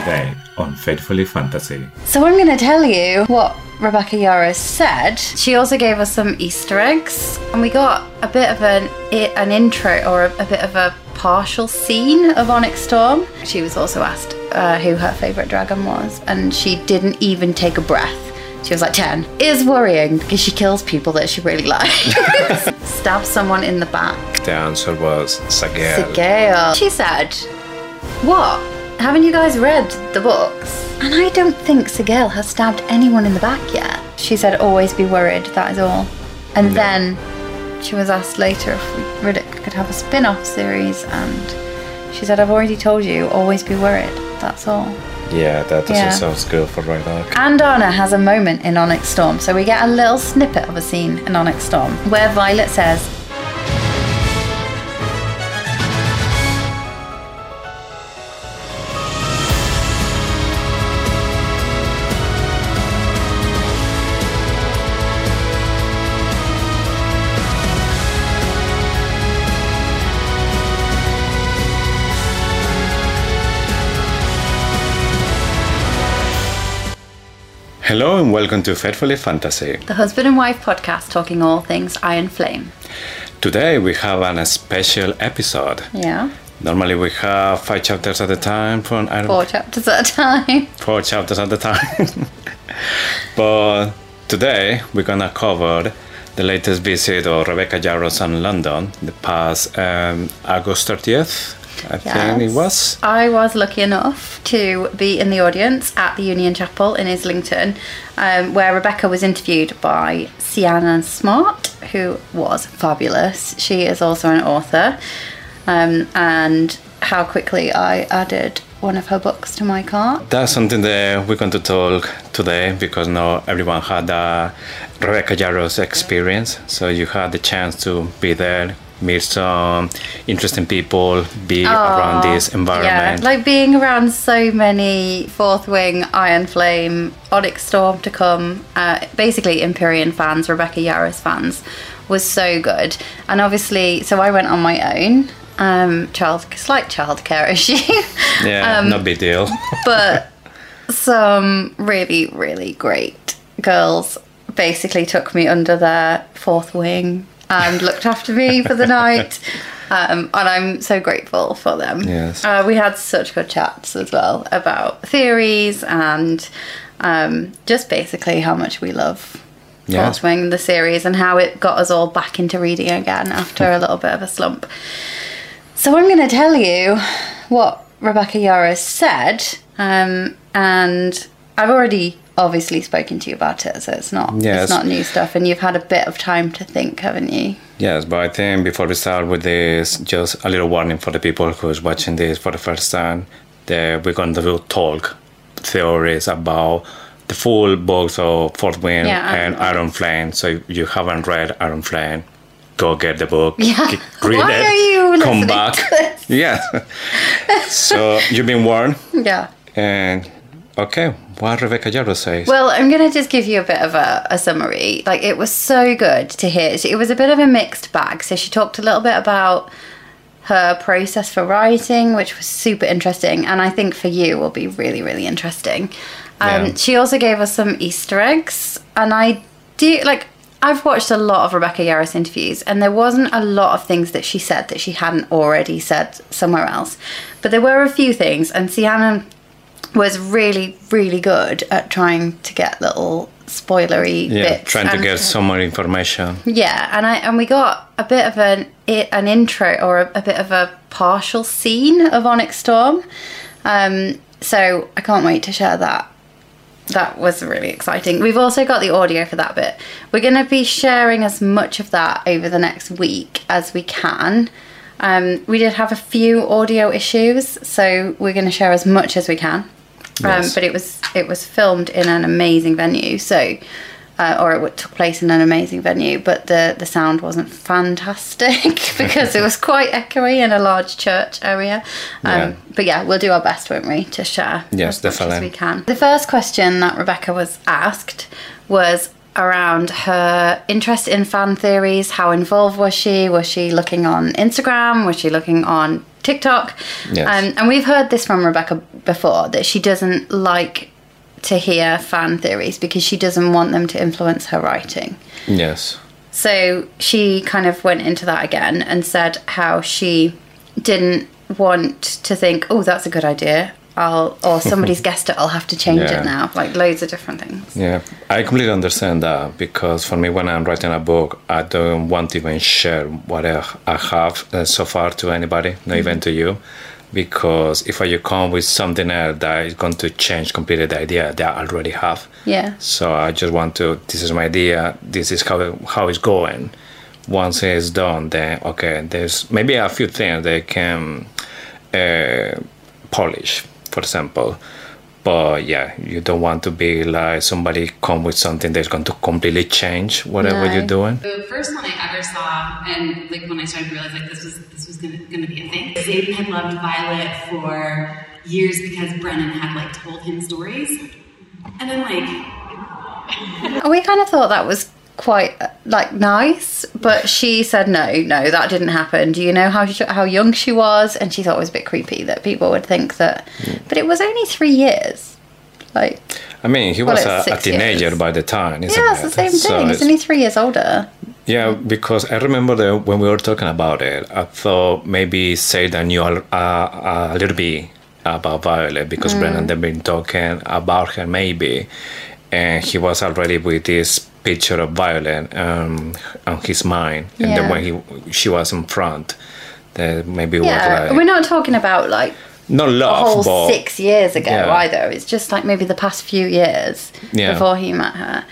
today on Faithfully Fantasy. So I'm going to tell you what Rebecca Yarros said. She also gave us some Easter eggs, and we got a bit of an intro or a bit of a partial scene of Onyx Storm. She was also asked who her favourite dragon was, and she didn't even take a breath. She was like 10. Is worrying because she kills people that she really likes. Stabs someone in the back. The answer was Sagael. Sagael. She said, "What? Haven't you guys read the books?" And I don't think Sagael has stabbed anyone in the back yet. She said, "Always be worried, that is all." And then she was asked later if Riddick could have a spin-off series, and she said, "I've already told you, always be worried, that's all." Yeah, that doesn't sound good for right now. And Anna has a moment in Onyx Storm, so we get a little snippet of a scene in Onyx Storm where Violet says, Hello and welcome to Faithfully Fantasy, the husband and wife podcast talking all things Iron Flame. Today we have a special episode. Yeah. Normally we have 5 chapters at a time from Iron 4 chapters at a time. 4 chapters at a time. But today we're gonna cover the latest visit of Rebecca Yarros in London, the past August 30th. I think it was. I was lucky enough to be in the audience at the Union Chapel in Islington, where Rebecca was interviewed by Sienna Smart, who was fabulous. She is also an author, and how quickly I added one of her books to my cart. That's something that we're going to talk today, because not everyone had a Rebecca Yarros experience, so you had the chance to be there, meet some interesting people, be around this environment. Yeah, like being around so many Fourth Wing, Iron Flame, Onyx Storm to come, basically Empyrean fans, Rebecca Yarros fans, was so good. And obviously, so I went on my own, slight childcare issue. Yeah, no big deal. But some really, really great girls basically took me under their Fourth Wing and looked after me for the night, and I'm so grateful for them. Yes. We had such good chats as well about theories and just basically how much we love Fourth Wing, the series, and how it got us all back into reading again after a little bit of a slump. So I'm going to tell you what Rebecca Yarros said, and I've already obviously spoken to you about it, so it's not new stuff, and you've had a bit of time to think, haven't you? Yes, but I think before we start with this, just a little warning for the people who's watching this for the first time, that we're going to talk theories about the full books of Fourth Wing and Iron Flame. So if you haven't read Iron Flame, go get the book, read Why it, are you come back. Yes. So you've been warned. Yeah. And okay, what Rebecca Yarros says. Well, I'm going to just give you a bit of a summary. Like, it was so good to hear. It was a bit of a mixed bag. So she talked a little bit about her process for writing, which was super interesting, and I think for you will be really, really interesting. She also gave us some Easter eggs, and I've watched a lot of Rebecca Yarros interviews, and there wasn't a lot of things that she said that she hadn't already said somewhere else. But there were a few things, and Sienna was really, really good at trying to get little spoilery bits. Trying to get some more information. Yeah, and we got a bit of an intro or a bit of a partial scene of Onyx Storm. So I can't wait to share that. That was really exciting. We've also got the audio for that bit. We're going to be sharing as much of that over the next week as we can. We did have a few audio issues, so we're going to share as much as we can. Yes. But it was filmed in an amazing venue, so or it took place in an amazing venue, but the sound wasn't fantastic because it was quite echoey in a large church area. But yeah, we'll do our best, won't we, to share as much as we can. The first question that Rebecca was asked was around her interest in fan theories. How involved was she? Was she looking on Instagram? Was she looking on TikTok. Yes. And we've heard this from Rebecca before, that she doesn't like to hear fan theories because she doesn't want them to influence her writing. Yes. So she kind of went into that again and said how she didn't want to think, oh, that's a good idea, or somebody's guessed it, I'll have to change it now. Like loads of different things. Yeah, I completely understand that, because for me, when I'm writing a book, I don't want to even share what I have so far to anybody, not even to you, because if you come with something else that is going to change completely the idea that I already have. Yeah. So I just want to, this is my idea, this is how it's going. Once it's done, then okay, there's maybe a few things they can polish, for example. But yeah, you don't want to be like somebody come with something that's going to completely change whatever you're doing. The first one I ever saw, and like when I started to realize like this was gonna be a thing. Xaden had loved Violet for years because Brennan had like told him stories, and then like We kind of thought that was quite like nice, but she said no, that didn't happen. Do you know how young she was? And she thought it was a bit creepy that people would think that. But it was only 3 years. Like, I mean, he was a teenager years. by the time. Isn't yeah, it's the same thing. So he's only 3 years older. Yeah, because I remember that when we were talking about it, I thought maybe Xaden knew a little bit about Violet, because Brennan had been talking about her maybe, and he was already with this picture of Violet on his mind, and then when she was in front, that maybe was like, we're not talking about like not love, a whole but 6 years ago either. It's just like maybe the past few years before he met her.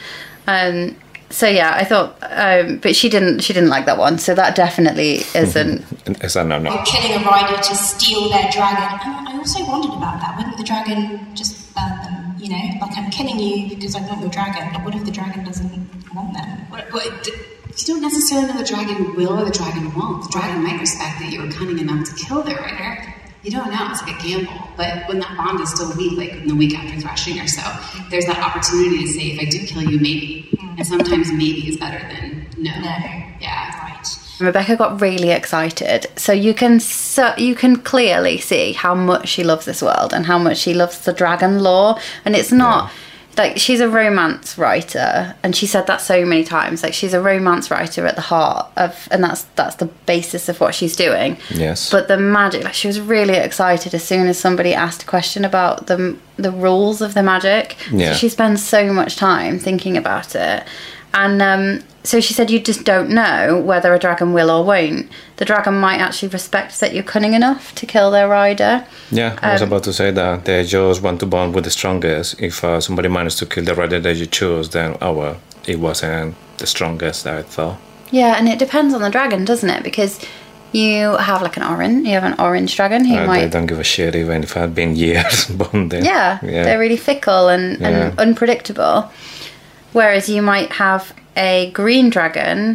So yeah, I thought, but she didn't like that one. So that definitely isn't. It's a no. You're killing a rider to steal their dragon. And I also wondered about that. Wouldn't the dragon just burn them? You know, like I'm killing you because I want your dragon. But what if the dragon doesn't want them? you don't necessarily know the dragon will or the dragon won't. The dragon might respect that you were cunning enough to kill their rider. You don't know, it's like a gamble. But when that bond is still weak, like in the week after threshing or so, there's that opportunity to say, if I do kill you, maybe. And sometimes maybe is better than no. Yeah, right. Rebecca got really excited. So you can clearly see how much she loves this world and how much she loves the dragon lore. And it's not... Like, she's a romance writer, and she said that so many times. Like, she's a romance writer at the heart of, and that's the basis of what she's doing. Yes. But the magic, like, she was really excited as soon as somebody asked a question about the rules of the magic. Yeah. So she spends so much time thinking about it. And so she said you just don't know whether a dragon will or won't. The dragon might actually respect that you're cunning enough to kill their rider. Yeah, I was about to say that. They just want to bond with the strongest. If somebody managed to kill the rider that you chose, then, oh well, it wasn't the strongest, I thought. Yeah, and it depends on the dragon, doesn't it? Because you have like you have an orange dragon who might... They don't give a shit even if it had been years bonding. Yeah, they're really fickle and unpredictable. Whereas you might have a green dragon,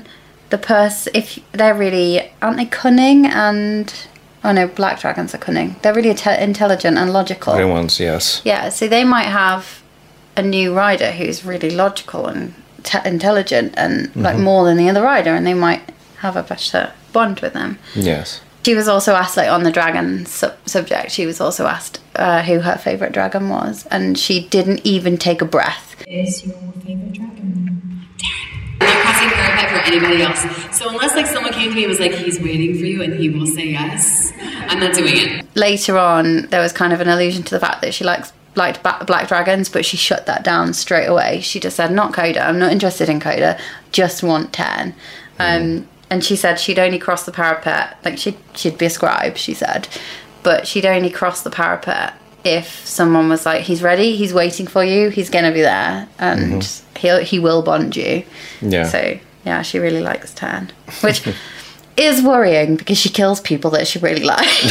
if they're really... Aren't they cunning and... Oh no, black dragons are cunning. They're really intelligent and logical. Green ones, yes. Yeah, so they might have a new rider who's really logical and intelligent and like more than the other rider, and they might have a better bond with them. Yes. She was also asked, like, on the dragon subject, she was also asked who her favourite dragon was, and she didn't even take a breath. Is your favourite dragon? I'm not crossing parapet for anybody else. So unless, like, someone came to me and was like, he's waiting for you and he will say yes, I'm not doing it. Later on, there was kind of an allusion to the fact that she liked black dragons, but she shut that down straight away. She just said, not Coda, I'm not interested in Coda, just want 10. And she said she'd only cross the parapet, like she'd be a scribe, she said, but she'd only cross the parapet if someone was like, he's ready, he's waiting for you, he's gonna be there, and he will bond you. Yeah. So yeah, she really likes 10, which is worrying because she kills people that she really likes.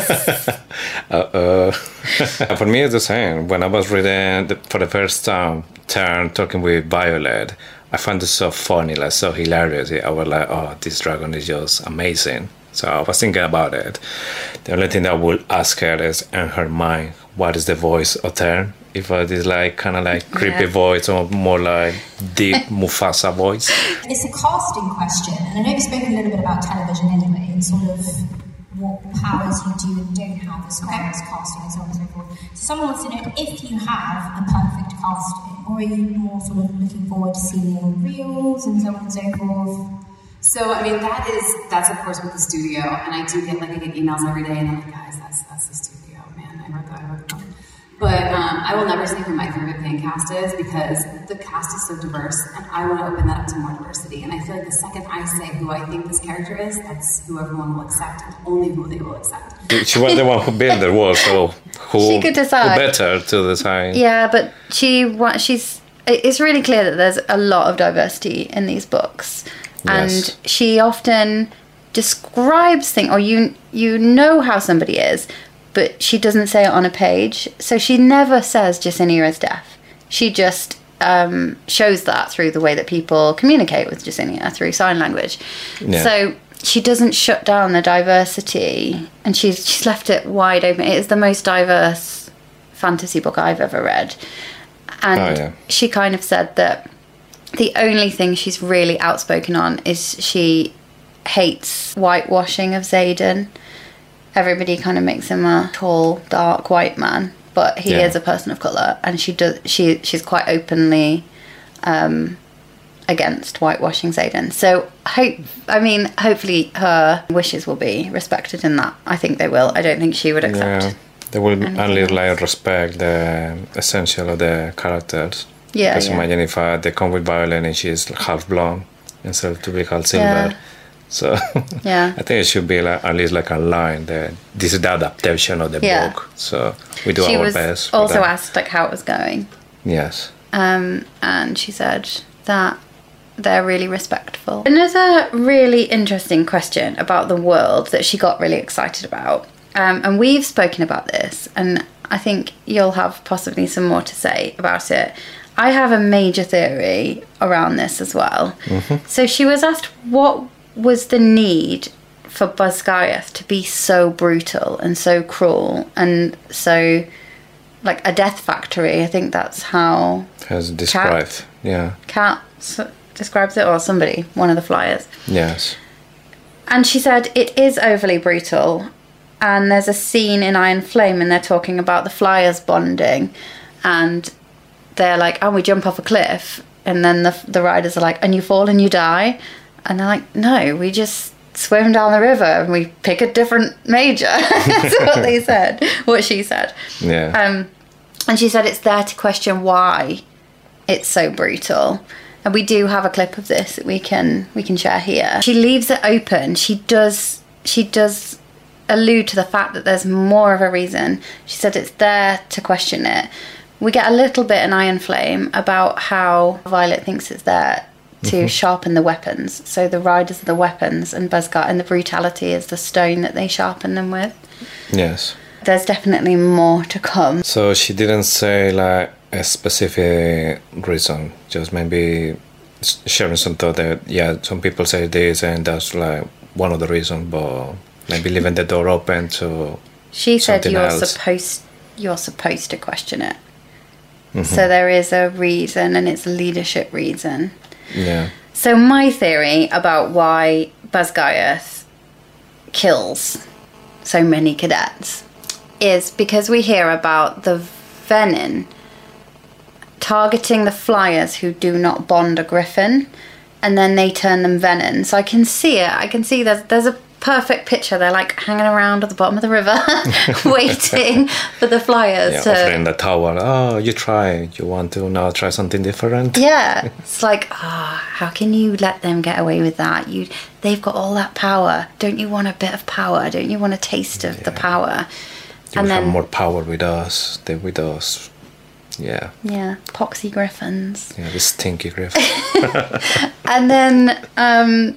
For me, it's the same. When I was reading for the first time, talking with Violet, I found it so funny, like so hilarious. I was like, oh, this dragon is just amazing. So I was thinking about it. The only thing that I would ask her is, in her mind, what is the voice of Tern? If it is like kind of like creepy voice or more like deep Mufasa voice. It's a casting question, and I know you've spoken a little bit about television anyway, and sort of what powers you do and don't have as far as casting and so on and so forth. So someone wants to know if you have a perfect casting, or are you more sort of looking forward to seeing reels and so on and so forth? So, I mean, that's of course with the studio, and I do get, like, I get emails every day, and I'm like, guys, that's the studio, man, I wrote that. But I will never say who my favorite fan cast is, because the cast is so diverse, and I want to open that up to more diversity. And I feel like the second I say who I think this character is, that's who everyone will accept, and only who they will accept. She was the one who built the world, so who, She could decide. who better to design? Yeah, but it's really clear that there's a lot of diversity in these books. And Yes. she often describes things, or you know how somebody is, but she doesn't say it on a page. So she never says Jacinia is deaf. She just shows that through the way that people communicate with Jacinia, through sign language. Yeah. So she doesn't shut down the diversity, and she's left it wide open. It is the most diverse fantasy book I've ever read. And she kind of said that the only thing she's really outspoken on is she hates whitewashing of Xaden. Everybody kind of makes him a tall, dark white man, but he is a person of colour, and she's quite openly against whitewashing Xaden. So hopefully her wishes will be respected in that. I think they will. I don't think she would accept. Yeah, they will only else. like respect the essential of the characters. Yeah. Because imagine if they come with Violet and she's half blonde instead of to be called Silver. Yeah. So Yeah. I think it should be like, at least like a line that this is the adaptation of the book. So we do She our was best. also asked like how it was going. Yes. And she said that they're really respectful. Another really interesting question about the world that she got really excited about, and we've spoken about this, and I think you'll have possibly some more to say about it. I have a major theory around this as well. Mm-hmm. So she was asked what was the need for Basgiath to be so brutal and so cruel and so like a death factory. I think that's how Has described. Kat describes it, or somebody, one of the flyers. Yes. And she said it is overly brutal, and there's a scene in Iron Flame and they're talking about the flyers bonding, and they're like, oh, we jump off a cliff, and then the riders are like, and you fall and you die, and they're like, no, we just swim down the river and we pick a different major. That's what she said. Yeah. And she said it's there to question why it's so brutal. And we do have a clip of this that we can share here. She leaves it open. She does allude to the fact that there's more of a reason. She said it's there to question it. We get a little bit in Iron Flame about how Violet thinks it's there to sharpen the weapons. So the riders are the weapons, and Basgiath and the brutality is the stone that they sharpen them with. Yes. There's definitely more to come. So she didn't say like a specific reason, just maybe sharing some thought that some people say this and that's like one of the reasons, but maybe leaving the door open to she said something you're supposed to question it. So there is a reason, and it's a leadership reason. Yeah. So my theory about why Basgiath kills so many cadets is because we hear about the Venin targeting the flyers who do not bond a griffin, and then they turn them Venin. So I can see it. I can see there's a perfect picture. They're like hanging around at the bottom of the river waiting for the flyers to... offering the towel. Oh, you want to now try something different? Yeah. It's like, how can you let them get away with that? They've got all that power. Don't you want a bit of power? Don't you want a taste of the power? You have more power with us than with us. Yeah. Yeah, poxy griffins. Yeah, the stinky griffin. And then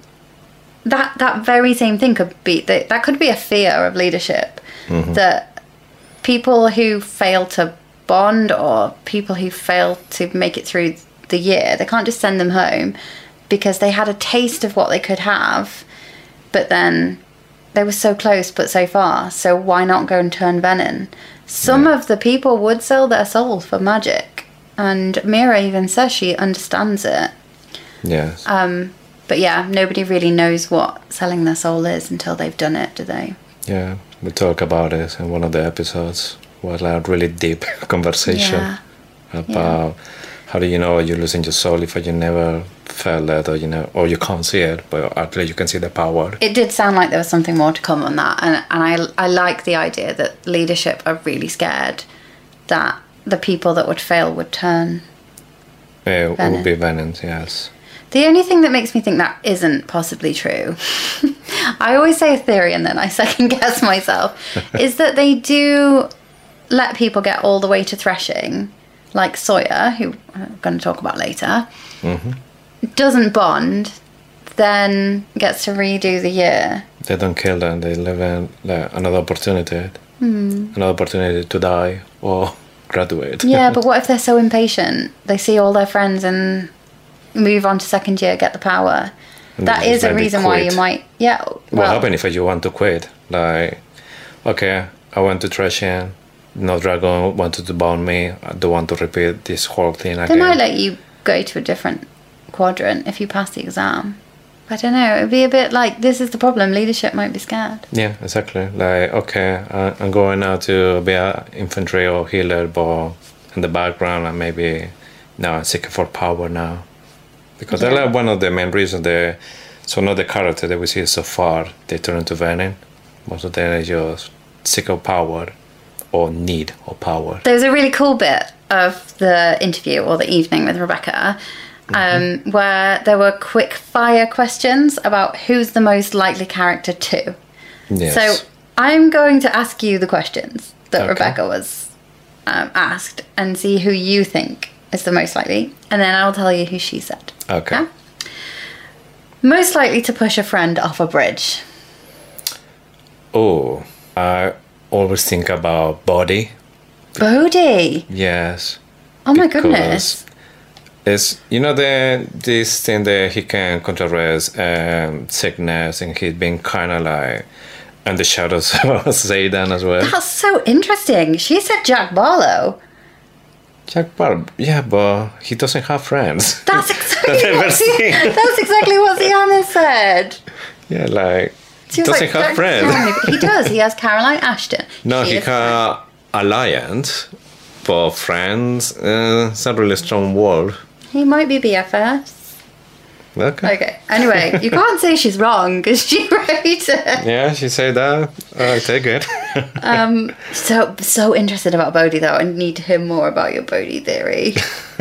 that very same thing could be that could be a fear of leadership, that people who fail to bond or people who fail to make it through the year, they can't just send them home because they had a taste of what they could have, but then they were so close but so far. So why not go and turn Venin? Some of the people would sell their soul for magic, and Mira even says she understands it. Yes. But yeah, nobody really knows what selling their soul is until they've done it, do they? Yeah, we talk about it in one of the episodes. Was a really deep conversation Yeah. about how do you know you're losing your soul if you never felt that, or or you can't see it, but at least you can see the power. It did sound like there was something more to come on that, and I like the idea that leadership are really scared that the people that would fail would turn. It Venom. would be venom, yes. The only thing that makes me think that isn't possibly true, I always say a theory and then I second guess myself, is that they do let people get all the way to threshing, like Sawyer, who I'm going to talk about later, doesn't bond, then gets to redo the year. They don't kill them. They live in another opportunity. Another opportunity to die or graduate. Yeah, but what if they're so impatient? They see all their friends and move on to second year, get the power. And That they is a maybe reason why quit. you might... Yeah, What happens if you want to quit? Like, okay, I went to threshing. No dragon wanted to bound me. I don't want to repeat this whole thing again. They might let you go to a different quadrant if you pass the exam. I don't know. It'd be a bit like, this is the problem. Leadership might be scared. Yeah, exactly. Like, okay, I'm going now to be an infantry or healer, but in the background, I'm seeking for power now. Because that's like one of the main reasons some of the characters that we see so far, they turn into venom. Most of them are just sick of power or need of power. There was a really cool bit of the interview or the evening with Rebecca where there were quick fire questions about who's the most likely character to. Yes. So I'm going to ask you the questions that Okay. Rebecca was asked and see who you think is the most likely. And then I'll tell you who she said. Okay. Yeah? Most likely to push a friend off a bridge. Oh, I always think about body. Bodhi. Yes. Oh my Because goodness. It's this thing that he can control sickness, and he's been kind of like in the shadows of Zaydan as well. That's so interesting. She said Jack Barlow. Jack Barb, yeah, but he doesn't have friends. That's exactly I've never what seen. that's exactly what Sienna said. Yeah, like She was doesn't like, have "Jack friends. Cameron." He does. He has Caroline Ashton. No, She he is- has alliance, but friends. It's not really a strong word. He might be BFFs. Okay. Okay. Anyway, you can't say she's wrong because she wrote it. Yeah, she said that. I take it. So interested about Bodhi though. I need to hear more about your Bodhi theory.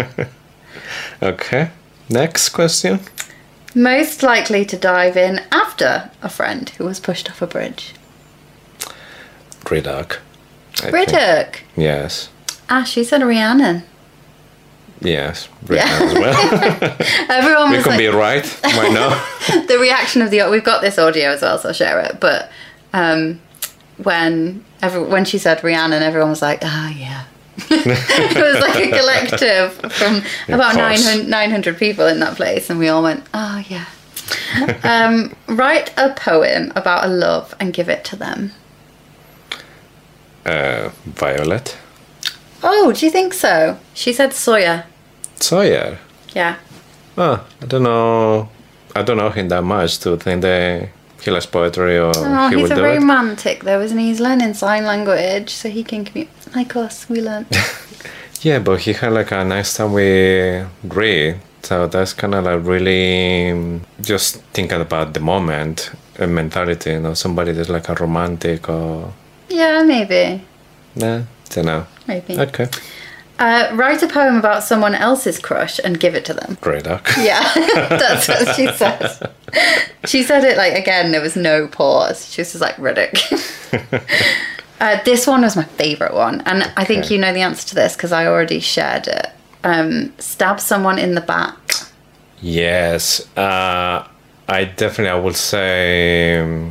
Okay. Next question. Most likely to dive in after a friend who was pushed off a bridge. Riddock. I think. Riddick. Yes. She said Rhiannon. Yes. Riddock as well. Everyone We was can like, be right. Why not? the reaction of we've got this audio as well, so I'll share it. But when she said Rhiannon, everyone was like, yeah. It was like a collective from about course. 900 people in that place, and we all went, oh yeah. Write a poem about a love and give it to them. Violet. Oh, do you think so? She said Sawyer. Sawyer. Yeah. Oh, I don't know him that much to think that he likes poetry or Oh, he he's would a do it. romantic though, isn't he? He's learning sign language so he can communicate. Like us, we learn. Yeah, but he had like a nice time with Ray. So that's kind of like really just thinking about the moment and mentality, somebody that's like a romantic or... Yeah, maybe. Nah, don't know. Maybe. Okay. Write a poem about someone else's crush and give it to them. Riddock. Yeah, that's what she said. She said it like, again, there was no pause. She was just like, Riddick. This one was my favourite one. And I think Okay. you know the answer to this because I already shared it. Stab someone in the back. Yes. I would say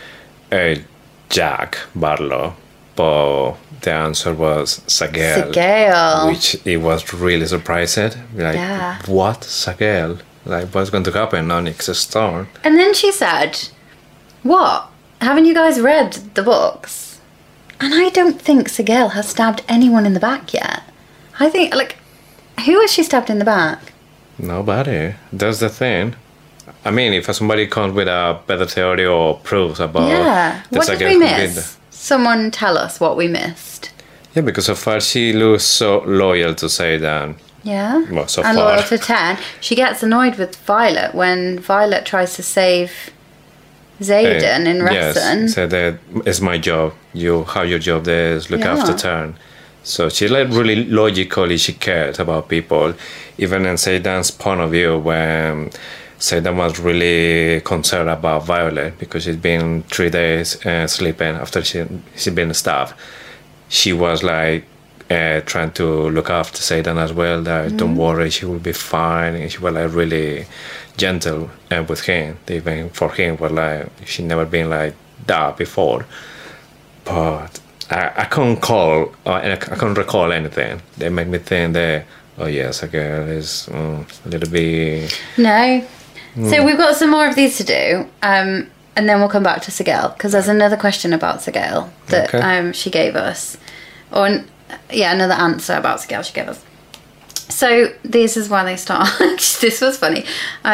Jack Barlow. But the answer was Sagel. Sagel. Which it was really surprising. Like, Yeah. what? Sagel? Like, what's going to happen on Nick's Storm? And then she said, what? Haven't you guys read the books? And I don't think Sagel has stabbed anyone in the back yet. I think, like, who has she stabbed in the back? Nobody. That's the thing. I mean, if somebody comes with a better theory or proofs about the What did we miss? Someone tell us what we missed. Yeah, because so far she looks so loyal to Zayden. Yeah. Well, so and far. loyal to Ten. She gets annoyed with Violet when Violet tries to save Zayden in Ressen. Yes, so that it's my job. You have your job there is look after Ten. So she like really logically she cares about people. Even in Zayden's point of view when Zayden was really concerned about Violet because she's been 3 days sleeping after she'd been stabbed. She was like trying to look after Zayden as well. That don't worry, she will be fine. And she was like really gentle with him. Even for him, was like she never been like that before. But I can't recall anything. They make me think that a girl is a little bit. No. So we've got some more of these to do. And then we'll come back to Sigil because there's another question about Sigil that she gave us. Another answer about Sigil she gave us. So this is where they start. This was funny.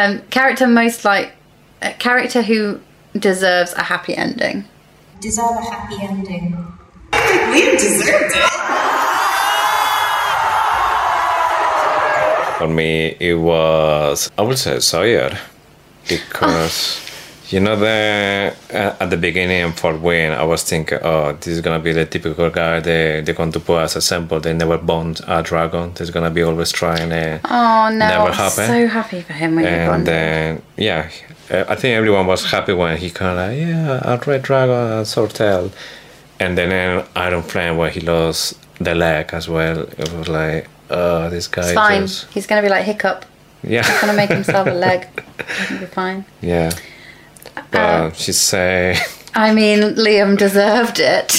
Character who deserves a happy ending. Deserve a happy ending. Liam deserved it. For me, it was, I would say Sawyer, because, at the beginning for Wayne, I was thinking, this is going to be the typical guy they're going to put as a sample. They never bond a dragon. There's going to be always trying to never happen. So happy for him when he bonded. And then, I think everyone was happy when he kind of a red dragon, a swordtail. And then in Iron Flame, where he lost the leg as well, it was like, this guy. It's fine. He's going to be like Hiccup. Yeah. He's going to make himself a leg. He'll be fine. Yeah. But she say. I mean, Liam deserved it.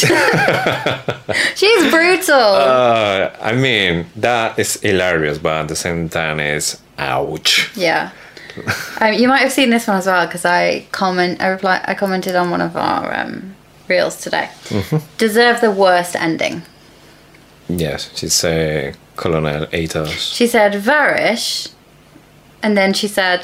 She's brutal. I mean, that is hilarious, but at the same time, it's ouch. Yeah. You might have seen this one as well because I commented on one of our reels today. Deserve the worst ending. Yes, she said Colonel Athos. She said Varys, and then she said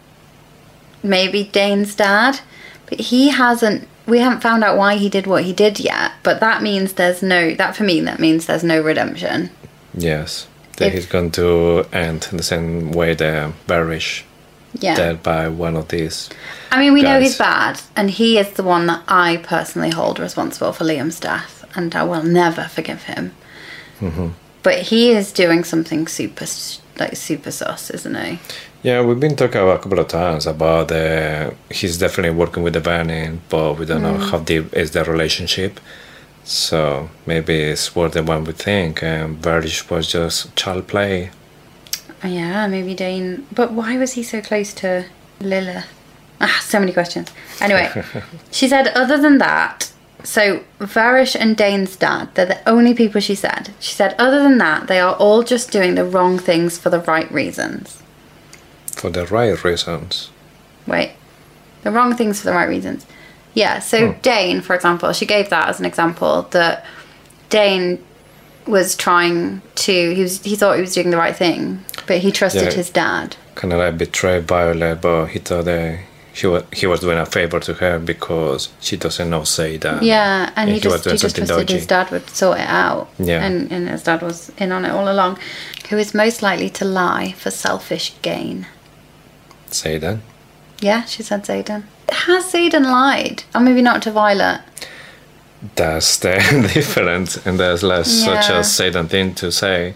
maybe Dane's dad, but we haven't found out why he did what he did yet, but that means that means there's no redemption. Yes, that he's going to end in the same way that Varys dead by one of these. I mean, we know he's bad, and he is the one that I personally hold responsible for Liam's death, and I will never forgive him. But he is doing something super sus, isn't he? Yeah, we've been talking a couple of times about he's definitely working with the Burning, but we don't know how deep is the relationship. So maybe it's more than one would think. And Varys was just child play. Yeah, maybe Dane. But why was he so close to Lilith? So many questions. Anyway, she said other than that, so Varys and Dane's dad, they're the only people she said. She said other than that, they are all just doing the wrong things for the right reasons. For the right reasons? Wait. The wrong things for the right reasons. Yeah, so Dane, for example, she gave that as an example that Dane was trying to, he thought he was doing the right thing, but he trusted his dad. Kind of like betrayed Violet, but he thought that he was doing a favor to her because she doesn't know Zayden. Yeah, and he just trusted dodgy. his dad would sort it out. Yeah. And his dad was in on it all along. Who is most likely to lie for selfish gain? Zayden? Yeah, she said Zayden. Has Zayden lied? Or maybe not to Violet. That's the difference, and there's such a Zayden thing to say.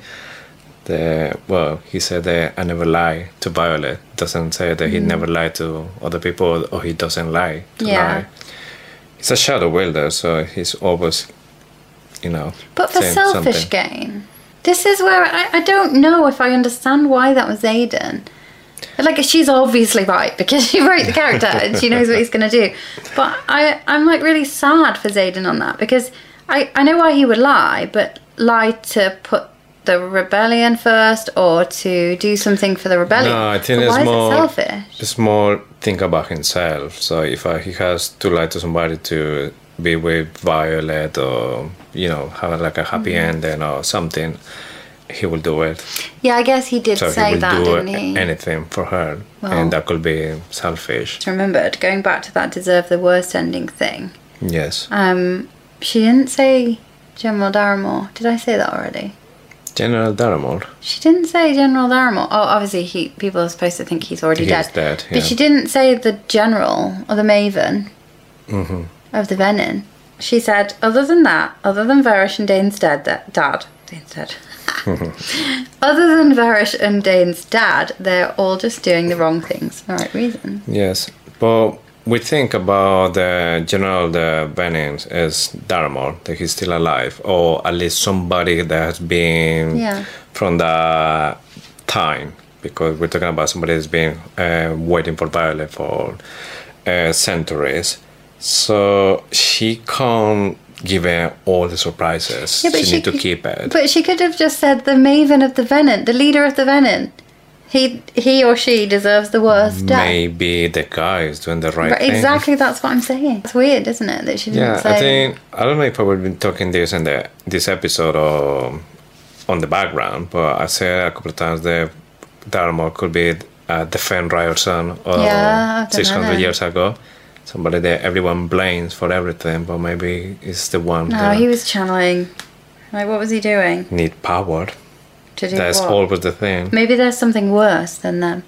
He said that I never lie to Violet. Doesn't say that he never lied to other people, or he doesn't lie to lie. He's a shadow wielder, so he's always, But for selfish gain, this is where I don't know if I understand why that was Zayden. Like, she's obviously right because she wrote the character and she knows what he's going to do. But I'm like really sad for Zayden on that because I know why he would lie, but lie to put the rebellion first or to do something for the rebellion. No, I think why is it selfish? It's more think about himself. So if he has to lie to somebody to be with Violet or, have like a happy ending or something, he will do it. Yeah, I guess he did So say he will that, do didn't he? anything for her, Well- and that could be selfish. Remembered, going back to that deserve the worst ending thing. Yes. She didn't say General Darramore. Did I say that already? General Darramore. She didn't say General Darramore. Oh, obviously people are supposed to think he's already He's dead. dead, yeah. But she didn't say the general or the maven of the Venin. She said, other than Varish and Dane's dad, other than Varish and Dane's dad, they're all just doing the wrong things for the right reason. Yes, but we think about the general, the Venins, as Darramore, that he's still alive, or at least somebody that has been Yeah. from the time, because we're talking about somebody that's been waiting for Violet for centuries. So she can't give her all the surprises. Yeah, but she need to keep it. But she could have just said the maven of the Venin, the leader of the Venin. He or she deserves the worst death. Maybe the guy is doing the right thing. Exactly, that's what I'm saying. It's weird, isn't it, that she didn't Yeah, say... I don't know if I would have been talking this in this episode or on the background, but I said a couple of times that Darramore could be the Fenrir son of Yeah, I don't 600 know. years ago. Somebody that everyone blames for everything, but maybe it's the one No, that he was channeling. Like, what was he doing? need power. To do That's what? always the thing. Maybe there's something worse than them.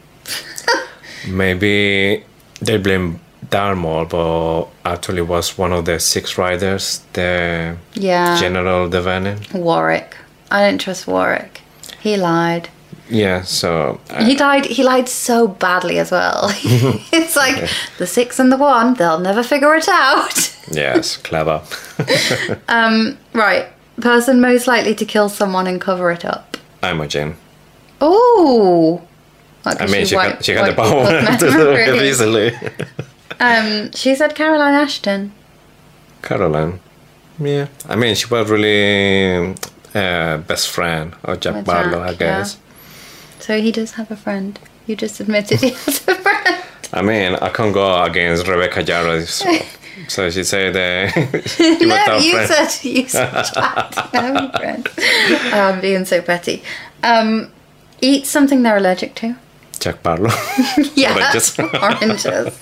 Maybe they blame Darramore, but actually was one of the 6 riders, the Yeah. General Devanin. Warwick. I don't trust Warwick. He lied. Yeah, so He lied so badly as well. It's like the 6 and the 1, they'll never figure it out. yes, clever. Right. Person most likely to kill someone and cover it up. Imogen. Oh. I mean, she had the power to do it easily. She said Caroline Ashton. Caroline. Yeah. I mean, she was really best friend of Jack With Barlow, I Jack, guess. So he does have a friend. You just admitted he has a friend. I mean, I can't go against Rebecca Jarrett. So she said No, you said Jack. No, friend. I'm being so petty. Eat something they're allergic to. Jack Barlow. Yeah, Oranges. oranges.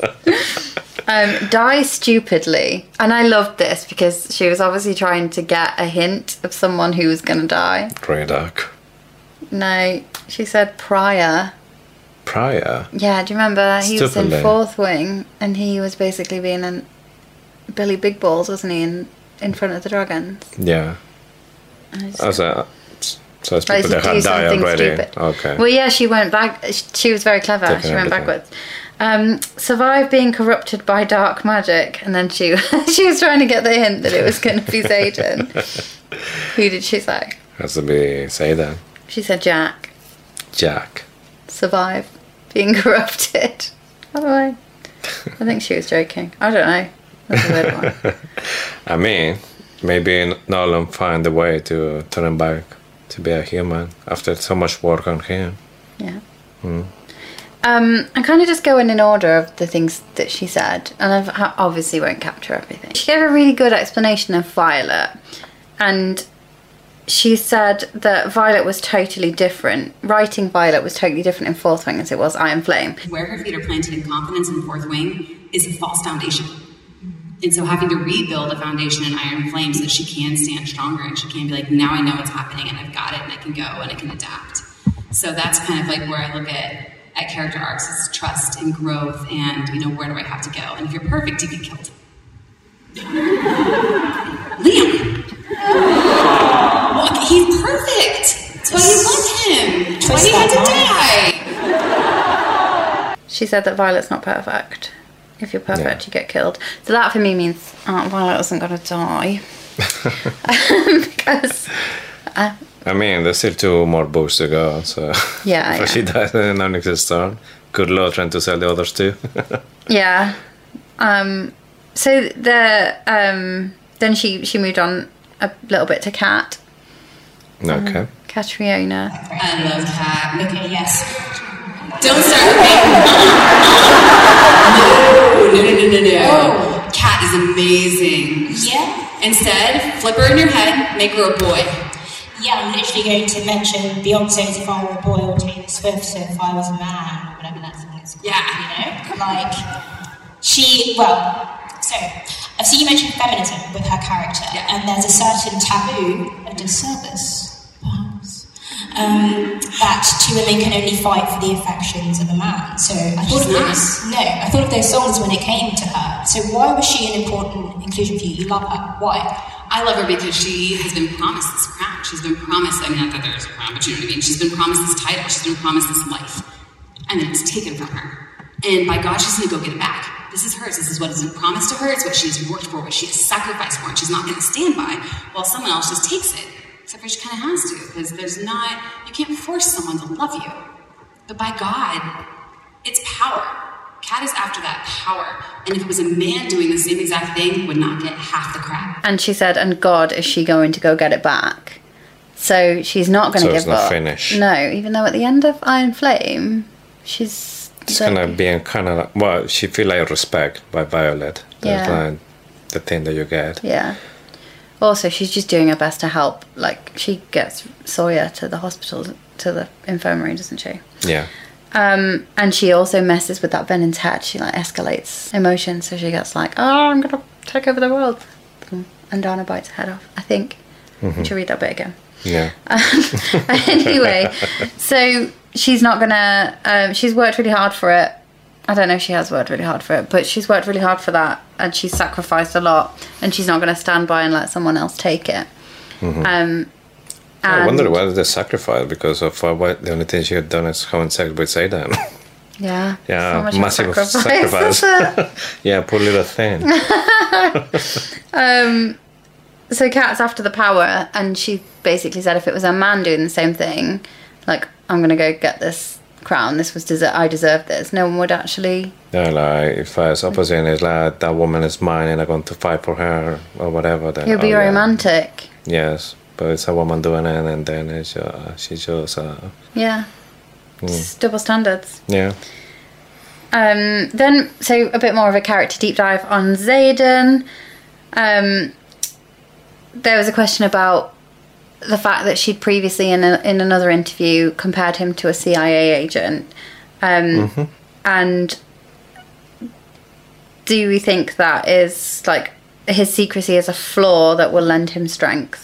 Die stupidly. And I loved this because she was obviously trying to get a hint of someone who was going to die. Greydark. No, she said Prior. Prior. Yeah, do you remember? He was in Stupidly. Fourth Wing and he was basically being an Billy Big Balls, wasn't he, in front of the dragons? Yeah. And I just- So it's Tries people to that do have died something already. stupid. Okay. Well, yeah, she went back. She was very clever. Taking She went everything. backwards. Survive being corrupted by dark magic, and then she she was trying to get the hint that it was going to be Satan. Who did she say? Has to be Satan. She said Jack. Jack. Survive being corrupted. By the way, I think she was joking. I don't know. That's a weird one. I mean, maybe Nolan find a way to turn him back to be a human after so much work on him. Yeah. I'm kind of just going in order of the things that she said, and I obviously won't capture everything. She gave a really good explanation of Violet, and she said that Violet was totally different. Writing Violet was totally different in Fourth Wing as it was Iron Flame. Where her feet are planted in confidence in Fourth Wing is a false foundation. And so having to rebuild a foundation in Iron Flame so that she can stand stronger and she can be like, now I know what's happening and I've got it and I can go and I can adapt. So that's kind of like where I look at character arcs is trust and growth and, you know, where do I have to go? And if you're perfect, you get killed. Liam! Well, he's perfect! That's why you love him! That's why he had to die! She said that Violet's not perfect. If you're perfect, Yeah. you get killed. So that for me means Violet isn't going to die. Because... I mean, there's still 2 more books to go, so Yeah, before she dies in Onyx's Storm. Good luck trying to sell the others too. Yeah. So then she moved on a little bit to Kat. Okay. Catriona. I love Kat. Okay, yes. Don't start with me. No. Kat is amazing. Yeah. Instead, flip her in your head, make her a boy. Yeah, I'm literally going to mention Beyonce's If I Were a Boy or Taylor Swift's If I Was a Man, or whatever that song is called, you know? Like, so, I've seen you mention feminism with her character, and there's a certain taboo, a disservice, perhaps, that two women can only fight for the affections of a man. So I thought of those songs when it came to her. So why was she an important inclusion for you? You love her. Why? I love her because she has been promised this crown. She's been promised, I mean, not that there is a crown, but you know what I mean. She's been promised this title. She's been promised this life. And then it's taken from her. And by God, she's going to go get it back. This is hers. This is what has been promised to her. It's what she has worked for, what she has sacrificed for. And she's not going to stand by while someone else just takes it. Except for she kind of has to, because you can't force someone to love you. But by God, it's power. Kat is after that power. And if it was a man doing the same exact thing, would not get half the crap. And she said, and God, is she going to go get it back? So she's not going to give up. So it's not finished. No, even though at the end of Iron Flame, she's... It's going to be kind of like... Well, she feel like respect by Violet. That's like the thing that you get. Yeah. Also, she's just doing her best to help. Like, she gets Sawyer to the hospital, to the infirmary, doesn't she? Yeah. And she also messes with that Venon's head. She like escalates emotions, so she gets like, "Oh, I'm gonna take over the world," and Dana bites her head off. I think. Should read that bit again. Yeah. Anyway, so she's not gonna. She's worked really hard for it. I don't know if she has worked really hard for it, but she's worked really hard for that, and she's sacrificed a lot, and she's not gonna stand by and let someone else take it. I wonder why the sacrifice, because of what the only thing she had done is having sex with Satan. Yeah. Yeah, so massive sacrifice. Yeah, poor little thing. So Kat's after the power, and she basically said if it was a man doing the same thing, like, I'm going to go get this crown, this was I deserve this, no one would actually... Yeah, like, if I was opposite, it's like, that woman is mine and I'm going to fight for her, or whatever. Then he'll be romantic. Yes. But it's a woman doing it, and then it's she's just... yeah. It's double standards. Yeah. Then, so a bit more of a character deep dive on Xaden. There was a question about the fact that she'd previously, in another interview, compared him to a CIA agent. And do we think that is, like, his secrecy is a flaw that will lend him strength?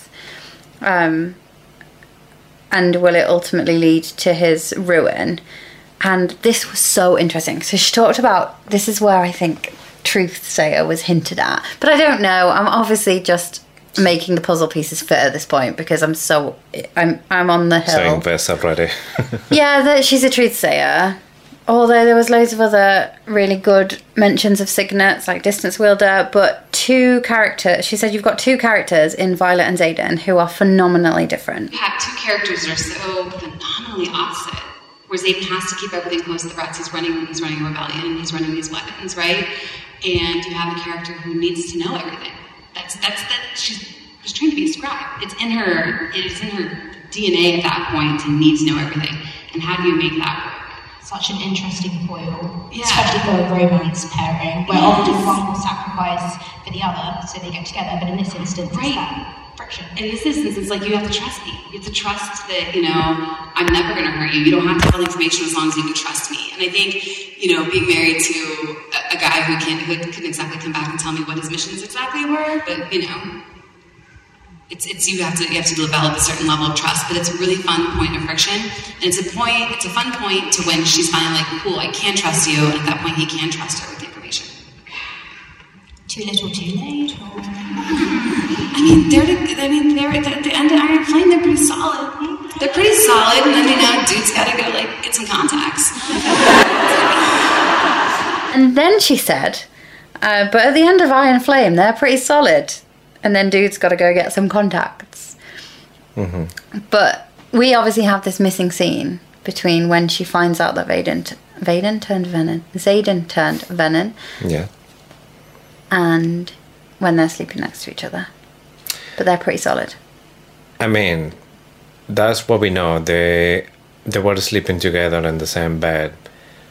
And will it ultimately lead to his ruin? And this was so interesting. So she talked about, this is where I think Truthsayer was hinted at, but I don't know. I'm obviously just making the puzzle pieces fit at this point because I'm on the hill. So invested already. Yeah, that she's a Truthsayer. Although there was loads of other really good mentions of signets, like Distance Wielder, but she said you've got two characters in Violet and Xaden who are phenomenally different. You have two characters that are so phenomenally opposite, where Xaden has to keep everything close to the vets. He's running a rebellion, and he's running these weapons, right? And you have a character who needs to know everything. That's she's trained to be a scribe. It's in her DNA at that point to need to know everything. And how do you make that work? Such an interesting foil, especially for a romance pairing, where often one will sacrifice for the other, so they get together. But in this instance, it's that friction. In this instance, it's like you have to trust me. You have to trust that, I'm never going to hurt you. You don't have to tell the information as long as you can trust me. And I think, being married to a guy who couldn't exactly come back and tell me what his missions exactly were, but it's you have to develop a certain level of trust, but it's a really fun point of friction, and it's a fun point to when she's finally like, cool, I can trust you, and at that point he can trust her with the information. Too little, too late. They're at the end of Iron Flame. They're pretty solid. They're pretty solid, and then dude's got to go get some contacts. And then she said, but at the end of Iron Flame, they're pretty solid. And then dude's got to go get some contacts. But we obviously have this missing scene between when she finds out that Xaden turned Venom. Yeah. And when they're sleeping next to each other. But they're pretty solid. I mean, that's what we know. They were sleeping together in the same bed.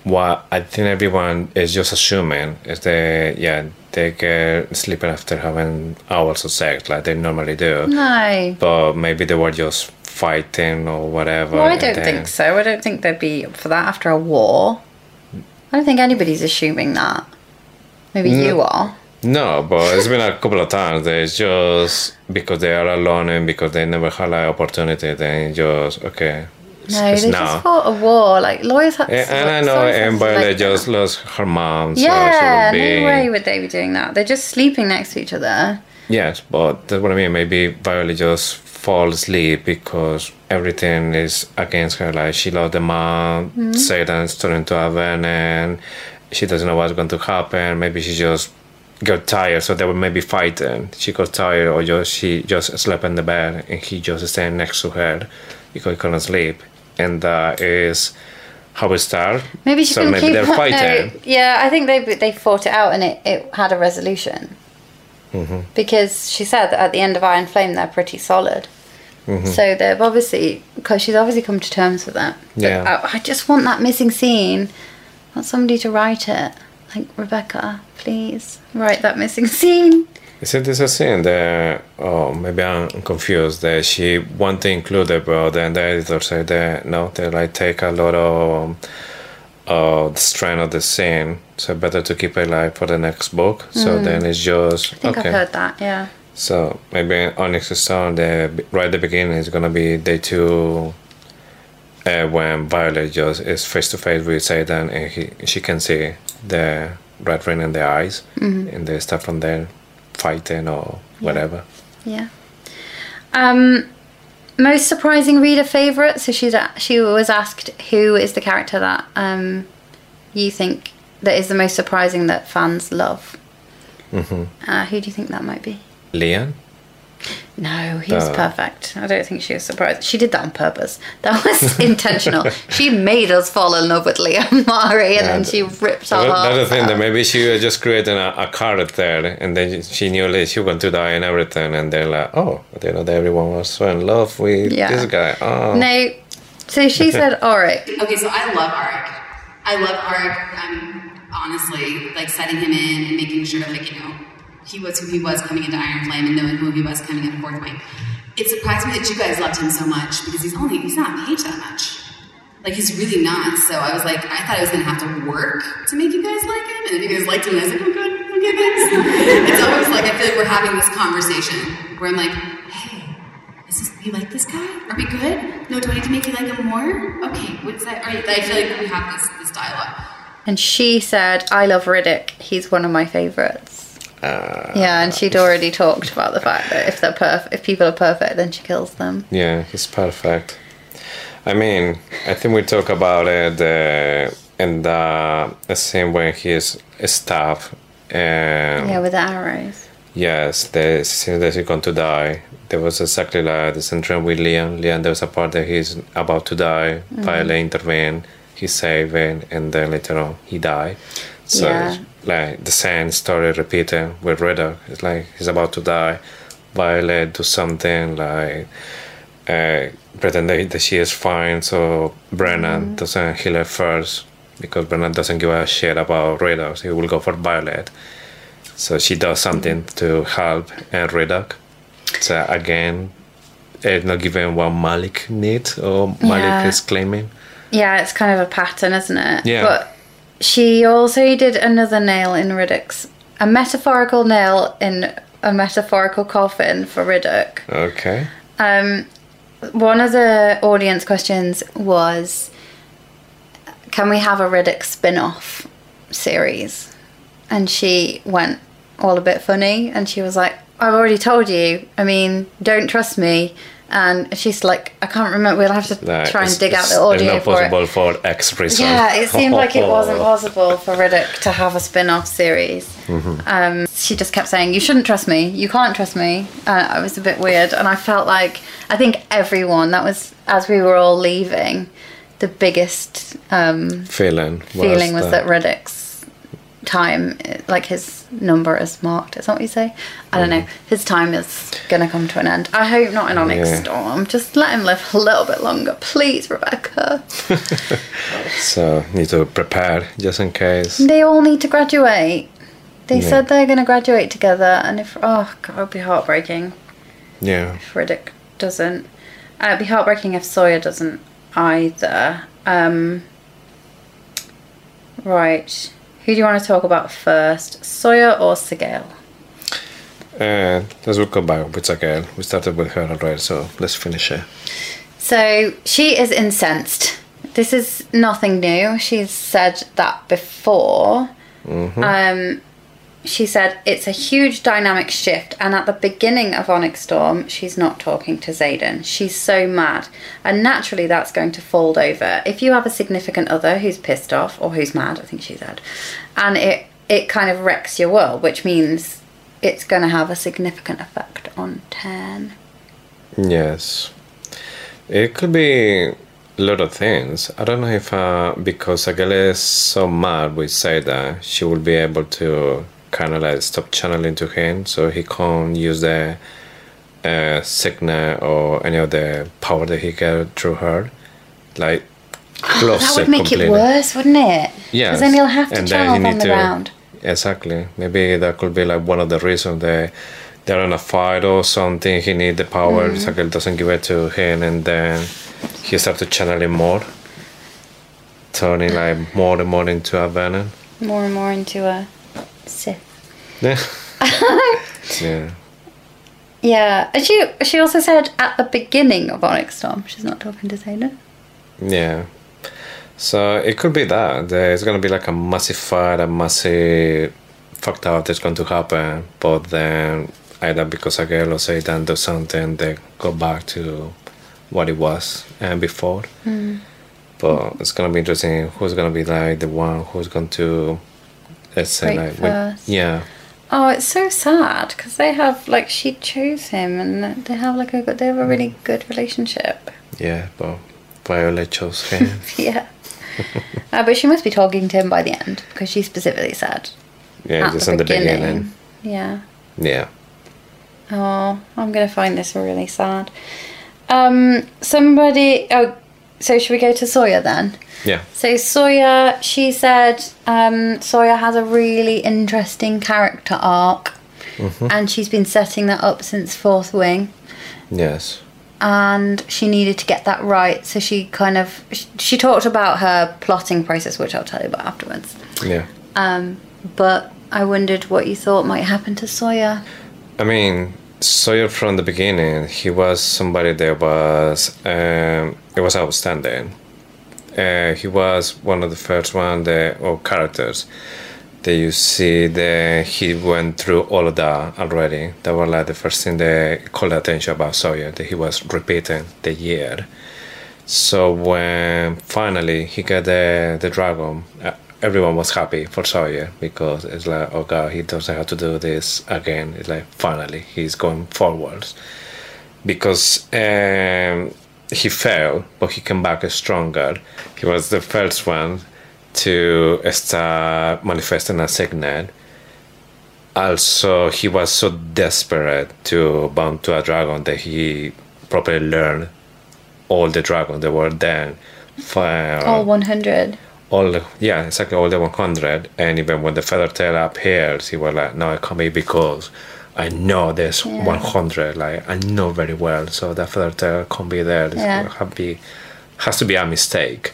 what I think everyone is just assuming is they get sleeping after having hours of sex like they normally do. No. But maybe they were just fighting or whatever. Well, I don't think so. I don't think they'd be up for that after a war. I don't think anybody's assuming that. Maybe you are. No, but it's been a couple of times. It's just because they are alone and because they never had an opportunity, then just, okay. No, they just fought a war. Like, lawyers had... And I know, and Violet just lost her mom. Yeah, so she would be... no way would they be doing that. They're just sleeping next to each other. Yes, but that's what I mean. Maybe Violet just fall asleep because everything is against her. Like, she lost the mom, Satan's turning to heaven, and she doesn't know what's going to happen. Maybe she just got tired, so they were maybe fighting. She got tired, or she just slept in the bed, and he just staying next to her because he couldn't sleep. And that is how it started. Maybe she couldn't keep... they're fighting. No, yeah, I think they fought it out and it had a resolution. Mm-hmm. Because she said that at the end of Iron Flame, they're pretty solid. Mm-hmm. So they've obviously... Because she's obviously come to terms with that. Yeah. I just want that missing scene. I want somebody to write it. Like, Rebecca, please, write that missing scene. Is it this a scene that, maybe I'm confused, that she want to include it, but then the editor said that, no, they like take a lot of the strength of the scene, so better to keep it like for the next book. So then it's just, I think I've heard that, yeah. So maybe Onyx Stone, right at the beginning, is going to be day 2, when Violet just is face to face with Satan, and she can see the red ring in the eyes, and they start from there fighting or whatever. Yeah. Most surprising reader favourite. So she was asked who is the character that you think that is the most surprising that fans love. Mm-hmm. Who do you think that might be? Lian? No, he was perfect. I don't think she was surprised. She did that on purpose. That was intentional. She made us fall in love with Liam Murray, and then she ripped our hearts Another thing out. that maybe she was just creating a character, and then she knew that she was going to die and everything, and they're like, oh, they know that everyone was so in love with this guy. Oh. No, so she said Auric. Okay, so I love Auric. I love Auric. Honestly, like setting him in and making sure, like, you know, he was who he was coming into Iron Flame and knowing who he was coming into Fourth Wing. It surprised me that you guys loved him so much because he's not paged that much. Like, he's really not. So I was like, I thought I was going to have to work to make you guys like him. And if you guys liked him, I was like, oh, good. Okay, thanks. It's always like, I feel like we're having this conversation where I'm like, hey, you like this guy? Are we good? No, do I need to make you like him more? Okay, what's that? All right, I feel like we have this dialogue. And she said, I love Riddick. He's one of my favourites. Yeah, and she'd already talked about the fact that if people are perfect, then she kills them. Yeah, he's perfect. I mean, I think we talk about it in the scene when he's stabbed. Yeah, with the arrows. Yes, the scene that he's going to die. There was exactly like the same with Liam. There was a part that he's about to die. Violet intervened. He saved it, and then later on he died. So like the scene started repeating with Riddick. It's like he's about to die. Violet do something like pretend that she is fine, so Brennan doesn't heal her first because Brennan doesn't give a shit about Riddick. So he will go for Violet. So she does something to help and Riddick. So again, it's not given what Malik needs or Malik is claiming. Yeah, it's kind of a pattern, isn't it? Yeah. But she also did another nail in Riddick's... A metaphorical nail in a metaphorical coffin for Riddick. Okay. One of the audience questions was, can we have a Riddick spin-off series? And she went all a bit funny, and she was like, I've already told you. I mean, don't trust me. And she's like, I can't remember. We'll have to try and dig out the audio for it. It's not possible for X reason. Yeah, it seemed like it wasn't possible for Riddick to have a spin-off series. Mm-hmm. She just kept saying, you shouldn't trust me. You can't trust me. It was a bit weird. And I felt like, I think everyone, that was, as we were all leaving, the biggest feeling was that Riddick's time, like his number is marked. Is that what you say? I don't know. His time is going to come to an end. I hope not in Onyx Storm. Just let him live a little bit longer, please, Rebecca. So need to prepare just in case. They all need to graduate. They said they're going to graduate together, and if God, it would be heartbreaking. Yeah. If Riddick doesn't, it'd be heartbreaking if Sawyer doesn't either. Right. Who do you want to talk about first, Sawyer or Sigale? Let's go back with Sigale. We started with her already, so let's finish her. So she is incensed. This is nothing new. She's said that before. She said it's a huge dynamic shift, and at the beginning of Onyx Storm, she's not talking to Xaden. She's so mad, and naturally that's going to fold over. If you have a significant other who's pissed off, or who's mad, I think she said, and it kind of wrecks your world, which means it's going to have a significant effect on Ten. Yes. It could be a lot of things. I don't know if because Sigale is so mad with Seda, she will be able to kind of like stop channeling to him, so he can't use the signet or any of the power that he get through her. Like, that would make it worse, wouldn't it? Yeah. Because then he'll have to channel from the ground. Exactly. Maybe that could be like one of the reasons they're in a fight or something. He need the power. Sigale doesn't give it to him, and then he starts to channeling more, turning like more and more into a Venom. More and more into a Sith. Yeah. Yeah. Yeah. And she also said at the beginning of Onyx Storm, she's not talking to Xaden. Yeah. So it could be that there's gonna be like a massive fight, a massive fucked up that's going to happen, but then either because Sigale or Xaden do something, they go back to what it was before. But it's gonna be interesting who's gonna be like the one who's going to, let's say, Break like first. yeah. Oh, it's so sad because they have like she chose him, and they have they have a really good relationship. Yeah, but Violet chose him. Yeah. But she must be talking to him by the end, because she specifically said. Yeah, just in the beginning. Yeah. Yeah. Oh, I'm going to find this really sad. So should we go to Sawyer then? Yeah. So Sawyer, she said Sawyer has a really interesting character arc. And she's been setting that up since Fourth Wing. Yes. And she needed to get that right, so she talked about her plotting process, which I'll tell you about afterwards. Yeah. But I wondered what you thought might happen to Sawyer. I mean, Sawyer from the beginning, he was somebody that was it was outstanding. He was one of the first characters that you see that he went through all of that already. That was like the first thing that called attention about Sawyer, that he was repeating the year. So when finally he got the dragon, everyone was happy for Sawyer, because it's like, oh god, he doesn't have to do this again. It's like finally he's going forwards, because he failed, but he came back stronger. He was the first one to start manifesting a signet. Also, he was so desperate to bound to a dragon that he properly learned all the dragons that were then. All 100. All the 100. And even when the Feathertail appears, he was like, no, it can't be, because I know there's 100. Like, I know very well, so that Feathertail can't be there. This has to be a mistake.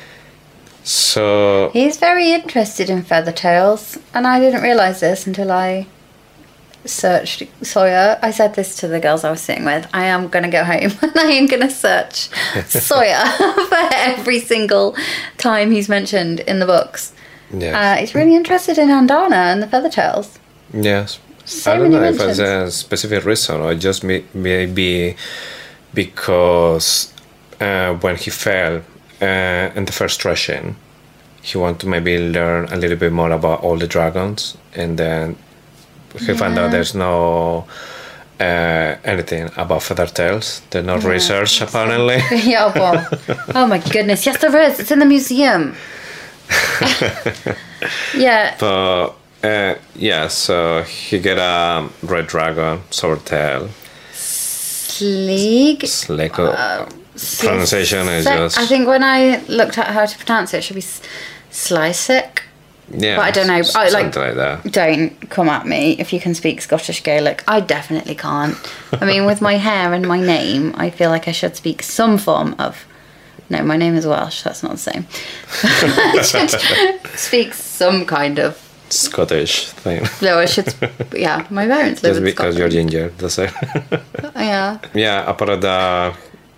So he's very interested in Feathertails, and I didn't realise this until I searched Sawyer. I said this to the girls I was sitting with. I am going to go home and I am going to search Sawyer for every single time he's mentioned in the books. Yes. He's really interested in Andana and the Feathertails. Yes. So I don't know mentions. if there's a specific reason, or just maybe because when he fell in the first threshing, he wanted to maybe learn a little bit more about all the dragons, and then he found out there's no anything about Feathertails. There's no research, apparently. Oh my goodness, yes there is. It's in the museum. Yeah. But yeah, so he get a red dragon, swordtail. Sleek. Like pronunciation is just I think when I looked at how to pronounce it, it should be Slysic. yeah, But I don't know. something like that. Don't come at me if you can speak Scottish Gaelic. I definitely can't. I mean, with my hair and my name, I feel like I should speak some form of. No, my name is Welsh. That's not the same. I should speak some kind of. Scottish thing. No, I should. Yeah, my parents live Just in because Scotland. you're ginger, that's it. Yeah. Yeah, apart that,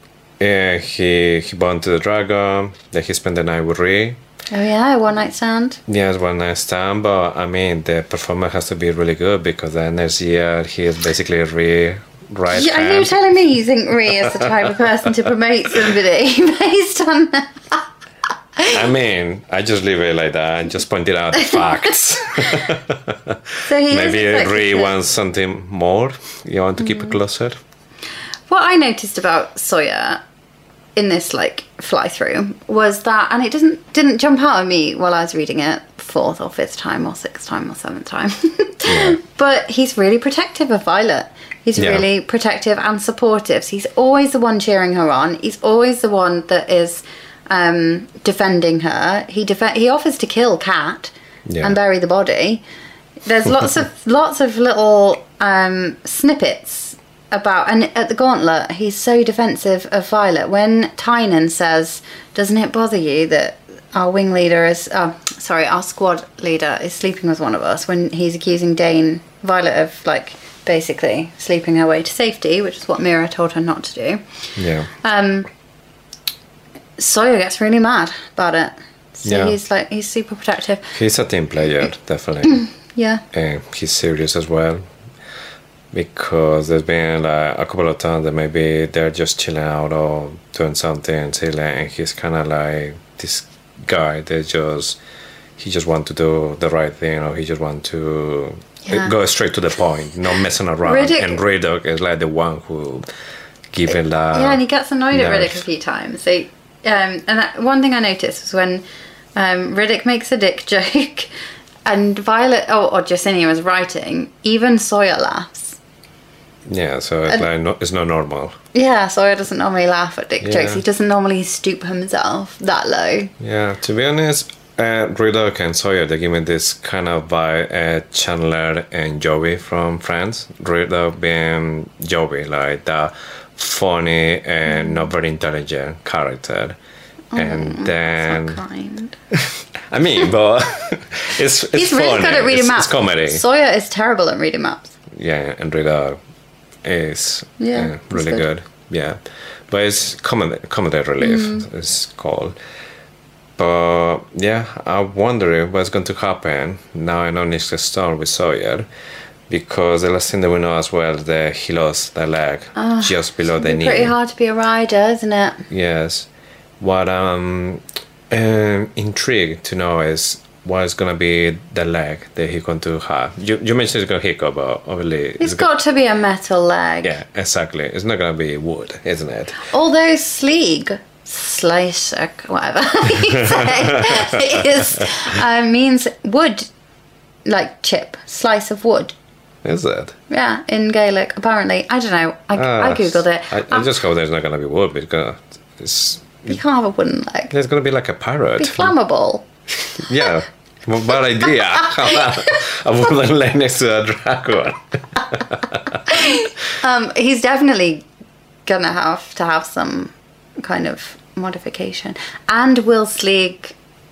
he bonded to the dragon. Then he spent the night with Rhea. Oh yeah, one night stand. Yes, one night stand, but I mean the performance has to be really good because the next year he is basically Rhea right Yeah, are you hand. telling me you think Rhea is the type of person to promote somebody based on? I mean, I just leave it like that and just pointed out the facts. So he Maybe is executive. Rhea wants something more. You want to keep it closer? What I noticed about Sawyer in this like fly through was that, and it didn't jump out at me while I was reading it 4th or 5th time or 6th time or 7th time, but he's really protective of Violet. He's Yeah. really protective and supportive. So he's always the one cheering her on. He's always the one that is defending her. He offers to kill Cat Yeah. and bury the body. There's lots of little snippets about, and at the Gauntlet he's so defensive of Violet. When Tynan says, "Doesn't it bother you that our wing leader is our squad leader is sleeping with one of us?" When he's accusing Violet of like basically sleeping her way to safety, which is what Mira told her not to do. Yeah. Sawyer gets really mad about it. So Yeah. he's super protective. He's a team player, definitely. Yeah. And he's serious as well. Because there's been like a couple of times that maybe they're just chilling out or doing something silly, and he's kind of like this guy that he just want to do the right thing, or he just want to Yeah. go straight to the point, not messing around. Riddick- And Riddick is like the one who giving that. Yeah, and he gets annoyed at nerve. Riddick a few times. So, one thing I noticed was when Riddick makes a dick joke, and Violet or Jacinia is writing, even Sawyer laughs. Yeah, so it's like it's not normal. Yeah, Sawyer doesn't normally laugh at dick Yeah. jokes. He doesn't normally stoop himself that low. Yeah, to be honest, Riddick and Sawyer, they give me this kind of vibe, Chandler and Joey from Friends. Riddick being Joey, like that funny and not very intelligent character. And then, So kind. I mean, but it's He's funny. really good at reading maps. It's comedy. Sawyer is terrible at reading maps. Yeah, and Riddick is Yeah, really it's good. good. Yeah, but it's comedy relief. It's called. But yeah, I wonder what's going to happen now. I know Nick Storm with Sawyer, because the last thing that we know as well is that he lost the leg just below the It's knee. pretty hard to be a rider, isn't it? Yes. What I'm intrigued to know is what is going to be the leg that he's going to have. You mentioned it's going to hiccup, but obviously It's got to be a metal leg. yeah, exactly. It's not going to be wood, isn't it? Although Sleeg, Slicer, whatever you say, means wood, like chip, slice of wood. Is it? Yeah, in Gaelic, apparently. I don't know. I googled it. I just hope there's not going to be wood because You can't have a wooden leg. there's going to be like a parrot. Be flammable. Yeah. Well, bad idea. A wooden leg next to a dragon. He's definitely gonna have to have some kind of modification. And will Sleeg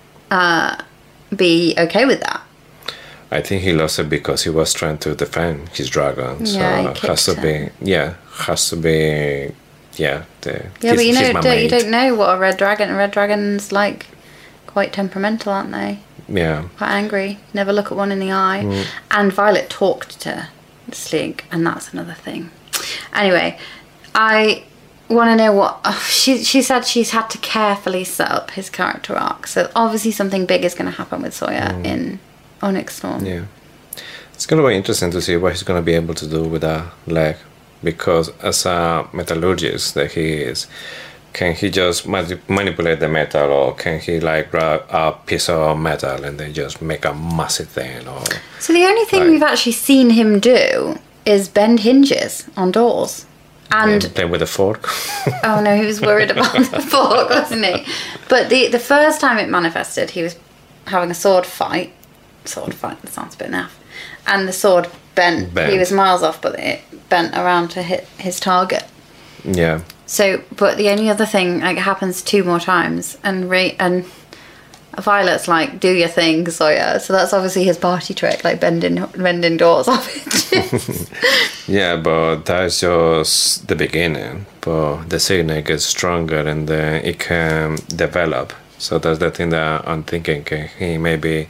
be okay with that? I think he lost it because he was trying to defend his dragon. So Yeah, he it has to kicked be. Yeah, has to be. Yeah. Yeah, but you don't know what a red dragon's like. Quite temperamental, aren't they? Yeah. Quite angry. Never look at one in the eye. And Violet talked to Sleeg, and that's another thing. Anyway, I want to know what she said. She's had to carefully set up his character arc. So obviously something big is going to happen with Sawyer in Onyx Storm. Yeah. It's going to be interesting to see what he's going to be able to do with that leg, because as a metallurgist that he is, can he just manipulate the metal, or can he like grab a piece of metal and then just make a massive thing? Or So the only thing we've actually seen him do is bend hinges on doors. And play with a fork? oh no, he was worried about the fork, wasn't he? But the first time it manifested, he was having a sword fight. Sword fight, that sounds a bit naff. And the sword bent. He was miles off, but it bent around to hit his target. Yeah. So, but the only other thing, like, it happens 2 more times, and Violet's like, do your thing, Sawyer. So that's obviously his party trick, like bending doors off it. Yeah, but that's just the beginning. But the signet gets stronger and it can develop. So that's the thing that I'm thinking. He maybe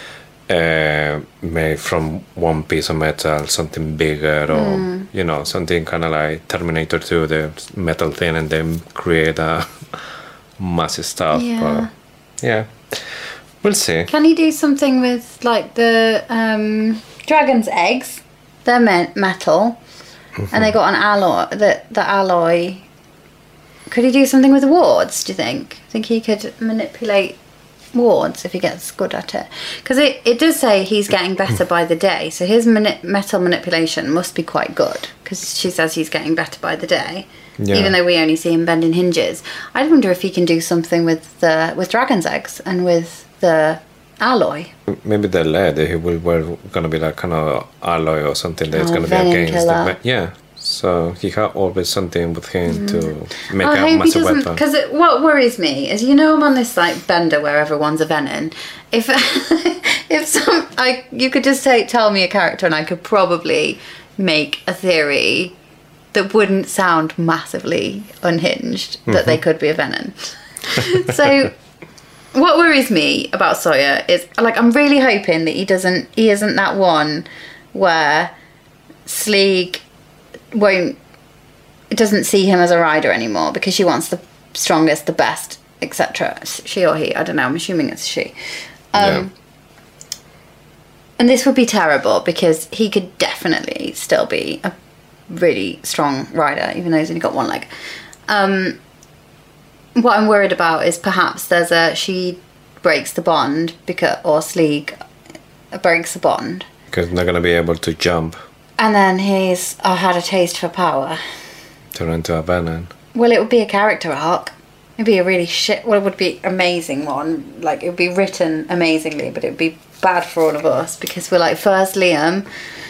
made from one piece of metal something bigger, or you know, something kind of like Terminator 2, the metal thing, and then create a massive stuff. Yeah. But yeah, we'll see. Can he do something with, like, the dragon's eggs? They're metal, and they got an alloy. The alloy. Could he do something with the wards? Do you think? I think he could manipulate wards if he gets good at it, because it does say he's getting better by the day, so his metal manipulation must be quite good, because she says he's getting better by the day, even though we only see him bending hinges. I wonder if he can do something with dragon's eggs and with the alloy. Maybe the lead, he will gonna be like kind of alloy or something that's gonna be venom against killer. the so he had always something with him to make I a hope he massive doesn't, weapon. because what worries me is, you know, I'm on this like bender where everyone's a venom. If you could just tell me a character, and I could probably make a theory that wouldn't sound massively unhinged that they could be a venom. So what worries me about Sawyer is, like, I'm really hoping that he isn't that one where Sleek doesn't see him as a rider anymore because she wants the strongest, the best, etc. She or he, I don't know, I'm assuming it's she. And this would be terrible, because he could definitely still be a really strong rider, even though he's only got one leg. What I'm worried about is perhaps she breaks the bond, or Sleek breaks the bond. Because they're not going to be able to jump. And then he's had a taste for power. Turn into a venom. Well, it would be a character arc. It'd be a really it would be amazing one. Like, it would be written amazingly, but it would be bad for all of us, because we're like, first Liam,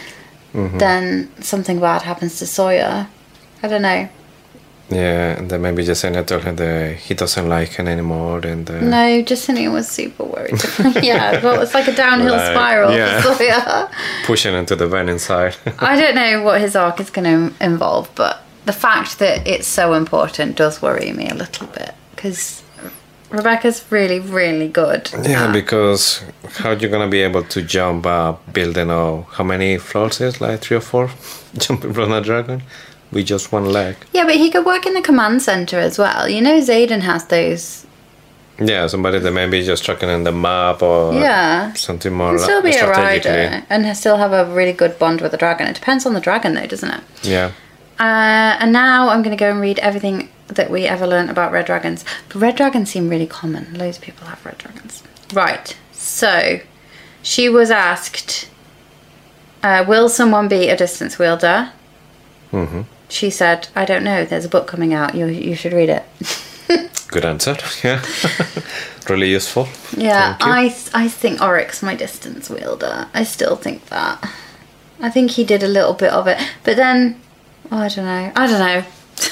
then something bad happens to Sawyer. I don't know. Yeah, and then maybe Jasenia told him that he doesn't like him anymore. And no, Jasenia was super worried. Yeah, well, it's like a downhill spiral for Sawyer. Pushing into the venom side. I don't know what his arc is going to involve, but the fact that it's so important does worry me a little bit, because Rebecca's really, really good. Yeah, because how are you going to be able to jump a building of how many floors is? Like 3 or 4? Jumping from a dragon? With just one leg. Yeah, but he could work in the command center as well. You know, Xaden has those. Yeah, somebody that maybe just tracking in the map or something more. He'll still be a rider and still have a really good bond with the dragon. It depends on the dragon, though, doesn't it? Yeah. And now I'm going to go and read everything that we ever learned about red dragons. But red dragons seem really common. Loads of people have red dragons. Right. So she was asked, will someone be a distance wielder? Mm-hmm. She said, I don't know. There's a book coming out. You should read it. Good answer. Yeah. Really useful. Yeah, I think Oryx my distance wielder. I still think that. I think he did a little bit of it. But then, I don't know. I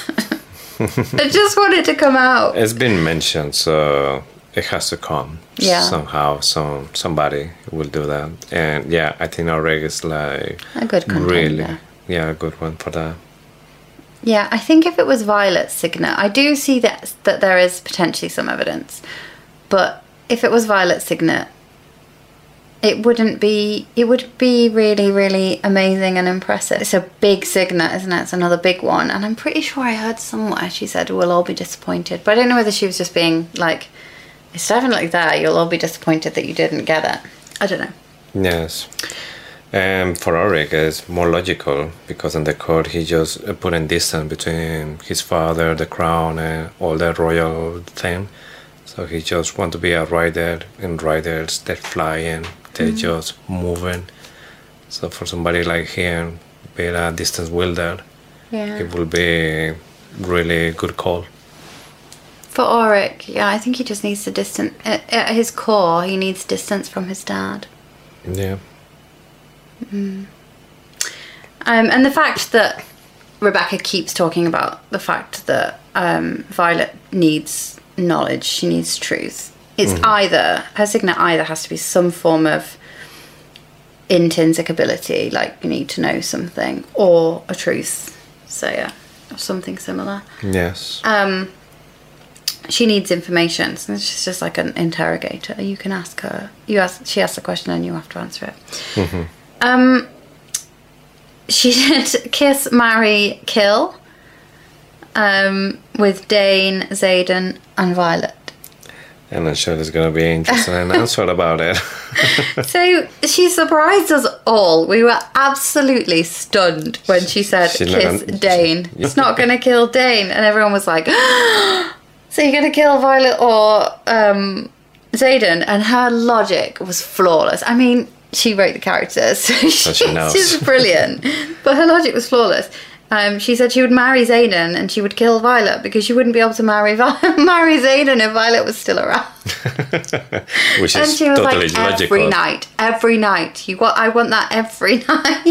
just want it to come out. It's been mentioned, so it has to come. Yeah. Somehow, somebody will do that. And yeah, I think Oryx is like a good contender. Really, yeah, a good one for that. Yeah, I think if it was Violet's signet, I do see that there is potentially some evidence. But if it was Violet's signet, it would be really, really amazing and impressive. It's a big signet, isn't it? It's another big one. And I'm pretty sure I heard somewhere she said, we'll all be disappointed. But I don't know whether she was just being like, it's definitely there. You'll all be disappointed that you didn't get it. I don't know. Yes. And for Ulrich, it's more logical because in the court he just put in distance between his father, the crown, and all the royal thing. So he just want to be a rider, and riders they're flying, they're just moving. So for somebody like him, being a distance wielder, it will be really good call. For Ulrich, yeah, I think he just needs the distance. At his core, he needs distance from his dad. Yeah. And the fact that Rebecca keeps talking about the fact that Violet needs knowledge, she needs truth. It's either, her signet either has to be some form of intrinsic ability, like you need to know something, or a truth. So yeah, something similar. Yes. She needs information. So she's just like an interrogator. You can ask her. She asks a question and you have to answer it. She did kiss, marry, kill with Dane, Xaden, and Violet. And I'm sure there's going to be an interesting answer about it. So she surprised us all. We were absolutely stunned when she said kiss Dane. It's not going to kill Dane. And everyone was like, so you're going to kill Violet or Xaden? And her logic was flawless. I mean, she wrote the characters, so she's brilliant. But her logic was flawless. She said she would marry Xaden and she would kill Violet because she wouldn't be able to marry Xaden if Violet was still around. Which and is she was totally like, logical. Every night. I want that every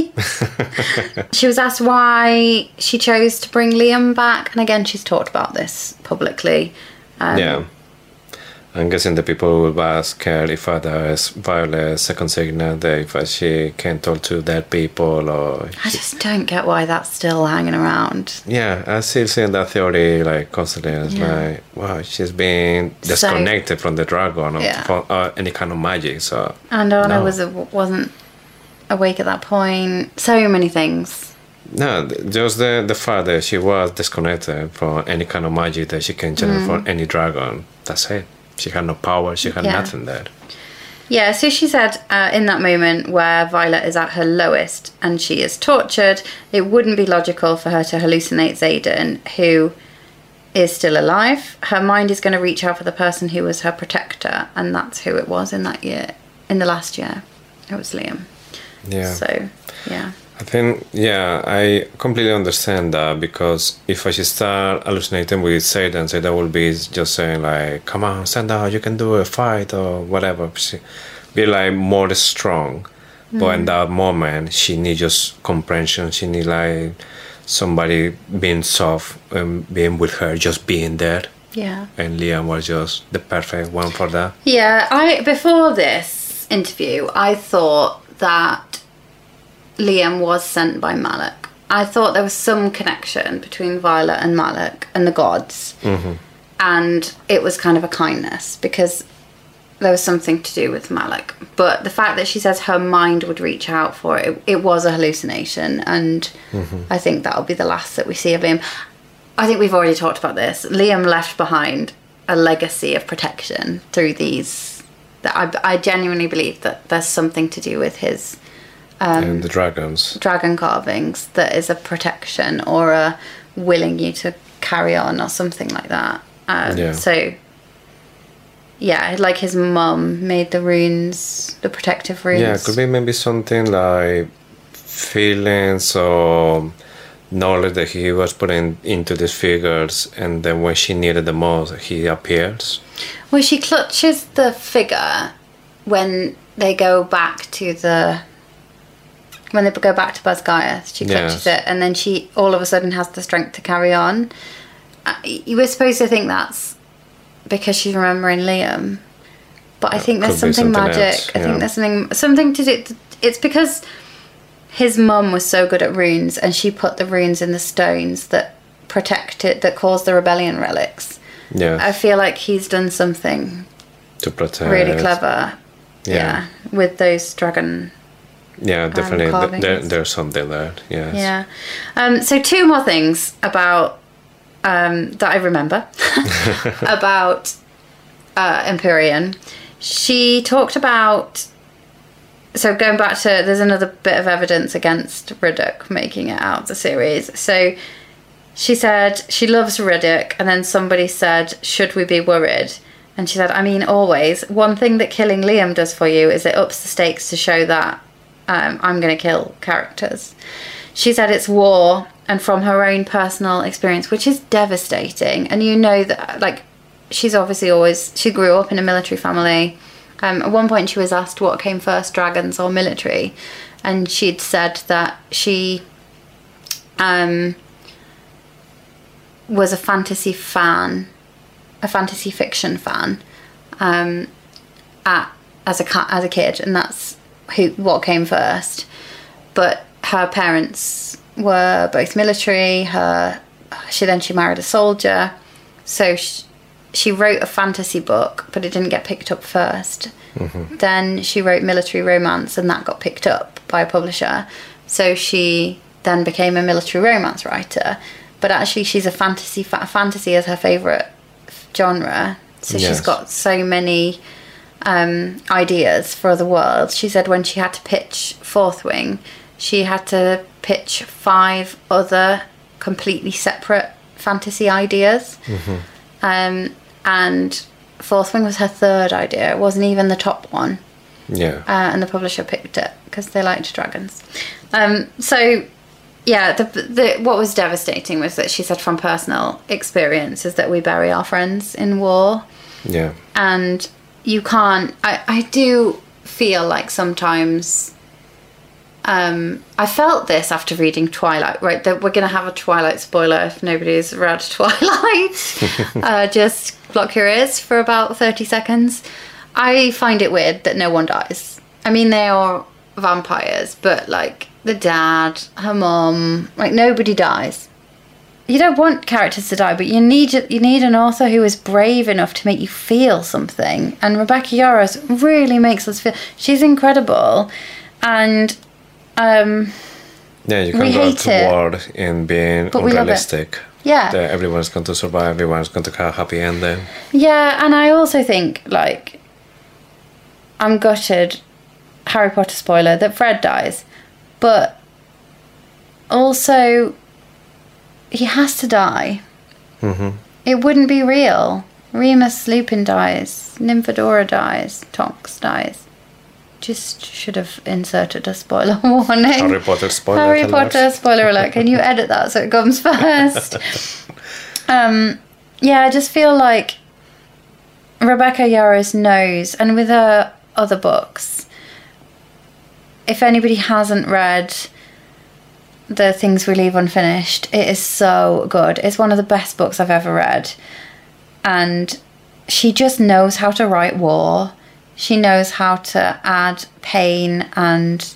night. She was asked why she chose to bring Liam back. And again, she's talked about this publicly. Yeah. I'm guessing the people will ask her if there's Violet's second signet, if she can talk to dead people or... I just don't get why that's still hanging around. Yeah, I still see that theory like constantly. It's like, wow, she's been disconnected from the dragon or from any kind of magic. So and Anna wasn't awake at that point. So many things. No, just the fact that she was disconnected from any kind of magic that she can generate from any dragon. That's it. She had no power, she had nothing there. Yeah, so she said in that moment where Violet is at her lowest and she is tortured, it wouldn't be logical for her to hallucinate Xaden, who is still alive. Her mind is going to reach out for the person who was her protector, and that's who it was in that year, in the last year. It was Liam. Yeah. So, yeah. I think, I completely understand that, because if I should start hallucinating with Xaden will be just saying like, come on, stand out, you can do a fight or whatever. She be like more strong. But in that moment, she needs just comprehension. She needs like somebody being soft and being with her, just being there. Yeah. And Liam was just the perfect one for that. Yeah, before this interview, I thought that Liam was sent by Malak. I thought there was some connection between Violet and Malak and the gods. And it was kind of a kindness because there was something to do with Malak. But the fact that she says her mind would reach out for it, it was a hallucination. And I think that'll be the last that we see of him. I think we've already talked about this. Liam left behind a legacy of protection through these. I genuinely believe that there's something to do with his... and the dragons. Dragon carvings that is a protection or a willing you to carry on or something like that. So, like his mum made the runes, the protective runes. Yeah, it could be maybe something like feelings or knowledge that he was putting into these figures, and then when she needed the most, he appears. Well, she clutches the figure when they go back to the... When they go back to Basgiath, she clutches it, and then she all of a sudden has the strength to carry on. You were supposed to think that's because she's remembering Liam, but I think there's something magic. I think there's something to do. It's because his mum was so good at runes, and she put the runes in the stones that protected, that caused the rebellion relics. Yeah, I feel like he's done something to protect. Really clever. Yeah, with those dragon. Yeah, definitely. There's something there. Yes. Yeah. So 2 more things about that I remember about Empyrean. She talked about so going back to, there's another bit of evidence against Riddick making it out of the series. So she said she loves Riddick, and then somebody said, should we be worried? And she said, I mean, always. One thing that killing Liam does for you is it ups the stakes to show that I'm going to kill characters. She said it's war, and from her own personal experience, which is devastating. And you know that, like, she's obviously she grew up in a military family. At one point she was asked what came first, dragons or military, and she'd said that she was a fantasy fiction fan as a kid, and that's what came first. But her parents were both military. She married a soldier, so she wrote a fantasy book, but it didn't get picked up first. Mm-hmm. Then she wrote military romance, and that got picked up by a publisher. So she then became a military romance writer. But actually, she's a fantasy. Fantasy is her favourite genre. So yes. She's got so many ideas for the world. She said when she had to pitch Fourth Wing, she had to pitch 5 other completely separate fantasy ideas. Mm-hmm. And Fourth Wing was her 3rd idea. It wasn't even the top one. Yeah. And the publisher picked it because they liked dragons. So, yeah, what was devastating was that she said from personal experience is that we bury our friends in war. Yeah. And you can't... I do feel like sometimes... I felt this after reading Twilight, right? That we're going to have a Twilight spoiler if nobody's read Twilight. Just block your ears for about 30 seconds. I find it weird that no one dies. I mean, they are vampires, but like the dad, her mum, like nobody dies. You don't want characters to die, but you need an author who is brave enough to make you feel something. And Rebecca Yarros really makes us feel. She's incredible, and. Yeah, you can go toward in being unrealistic. Yeah. That everyone's going to survive, everyone's going to have a happy ending. Yeah, and I also think, like, I'm gutted, Harry Potter spoiler, that Fred dies. But also, he has to die. Mm-hmm. It wouldn't be real. Remus Lupin dies. Nymphadora dies. Tonks dies. Just should have inserted a spoiler warning. Harry Potter spoiler alert. Harry Potter spoiler alert. Can you edit that so it comes first? Yeah, I just feel like Rebecca Yarros knows, and with her other books, if anybody hasn't read The Things We Leave Unfinished, it is so good. It's one of the best books I've ever read. And she just knows how to write war. She knows how to add pain and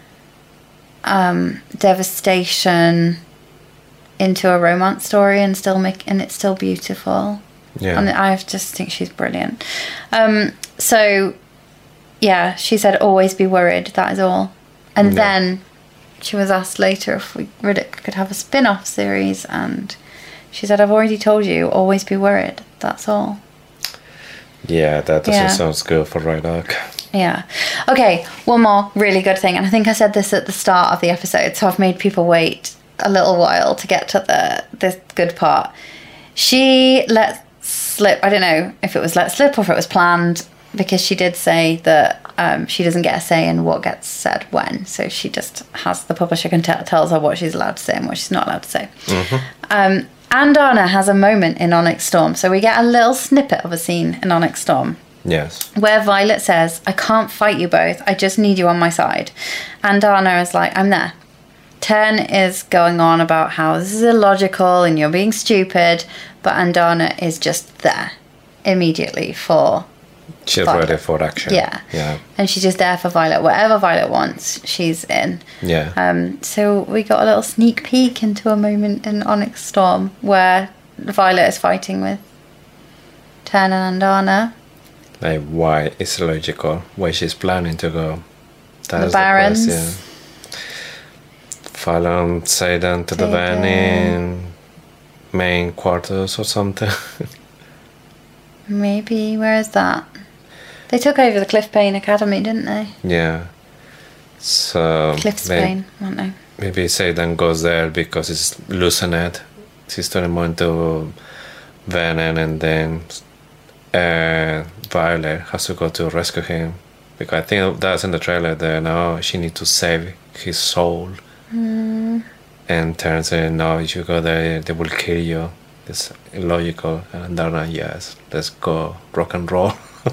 devastation into a romance story and it's still beautiful. Yeah. And I just think she's brilliant. So, yeah, she said, always be worried, that is all. And then she was asked later if Riddick could have a spin-off series, and she said, I've already told you, always be worried, that's all. Yeah, that doesn't sound good for Riddick. Yeah. Okay, one more really good thing, and I think I said this at the start of the episode, so I've made people wait a little while to get to this good part. She let slip, I don't know if it was let slip or if it was planned, because she did say that she doesn't get a say in what gets said when, so she just has, the publisher tells her what she's allowed to say and what she's not allowed to say. Mm-hmm. And Anna has a moment in Onyx Storm, so we get a little snippet of a scene in Onyx Storm. Yes. Where Violet says, I can't fight you both, I just need you on my side. And Anna is like, I'm there. Ten is going on about how this is illogical and you're being stupid, but Andana is just there immediately for she's Violet. Ready for action. Yeah. And she's just there for Violet. Whatever Violet wants, she's in. Yeah. So we got a little sneak peek into a moment in Onyx Storm where Violet is fighting with Ten and Andana. Like, why is logical? Where she's planning to go? That's the Barrens. The question. Fallon say them to the van in main quarters or something. Maybe. Where is that? They took over the Cliff Payne Academy, didn't they? Yeah. So Cliffsbane, aren't they? maybe Zayden goes there because it's losing it. He's turning more into Venom, and then Violet has to go to rescue him. Because I think that's in the trailer that now she needs to save his soul. And turns out, no, if you go there, they will kill you. It's illogical. And they're like, yes, let's go rock and roll.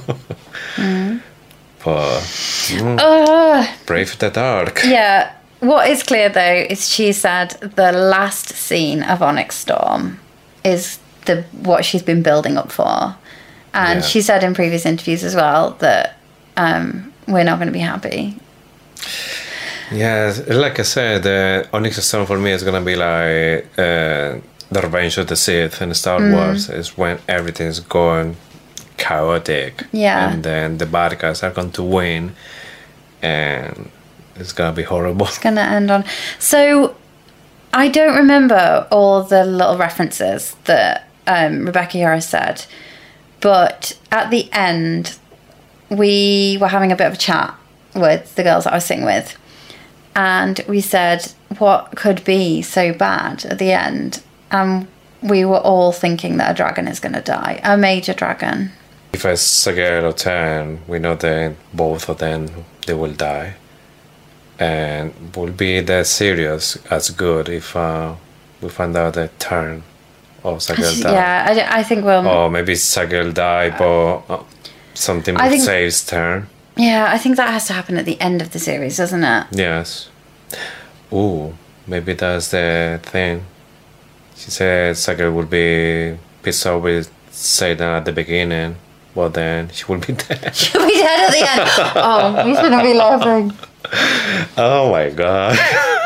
But Brave the Dark. Yeah. What is clear though is she said the last scene of Onyx Storm is what she's been building up for, and she said in previous interviews as well that we're not going to be happy. Yeah, like I said, Onyx Storm for me is gonna be like the Revenge of the Sith in Star Wars. Is when everything's going chaotic, and then the bad guys are going to win, and it's gonna be horrible. It's gonna end on. So I don't remember all the little references that Rebecca Yarros said, but at the end we were having a bit of a chat with the girls that I was sitting with, and we said what could be so bad at the end, and we were all thinking that a dragon is going to die, a major dragon. If it's Sagael or Tarn, we know that both of them, they will die. And will be that serious as good if we find out that Tarn or Sagael die. Yeah, I think we'll... Or maybe Sagael die, but something saves Tarn. Yeah, I think that has to happen at the end of the series, doesn't it? Yes. Ooh, maybe that's the thing. She said Sagael will be pissed off with Zayden at the beginning, but then she will be dead. She'll be dead at the end. Oh, we shouldn't be laughing. Oh my god.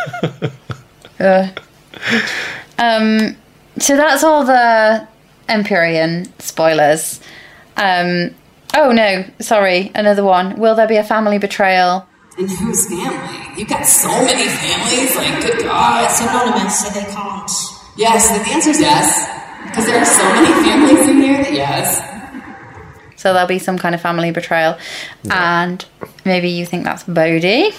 So that's all the Empyrean spoilers. Oh no, sorry, another one. Will there be a family betrayal? And whose family? You've got so many families, like, good God. It's anonymous, so they can't. Yes, the answer is yes. Because there are so many families in here that yes. So there'll be some kind of family betrayal. Yeah. And maybe you think that's Bodhi?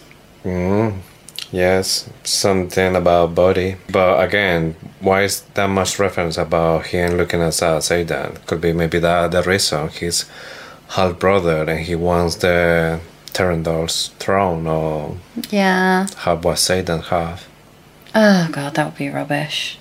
Yes, something about Bodhi. But again, why is that much reference about him looking at Zayden? Could be maybe that the reason. He's half brother and he wants the Terendor's throne, or half what Zayden have. Oh god, that would be rubbish.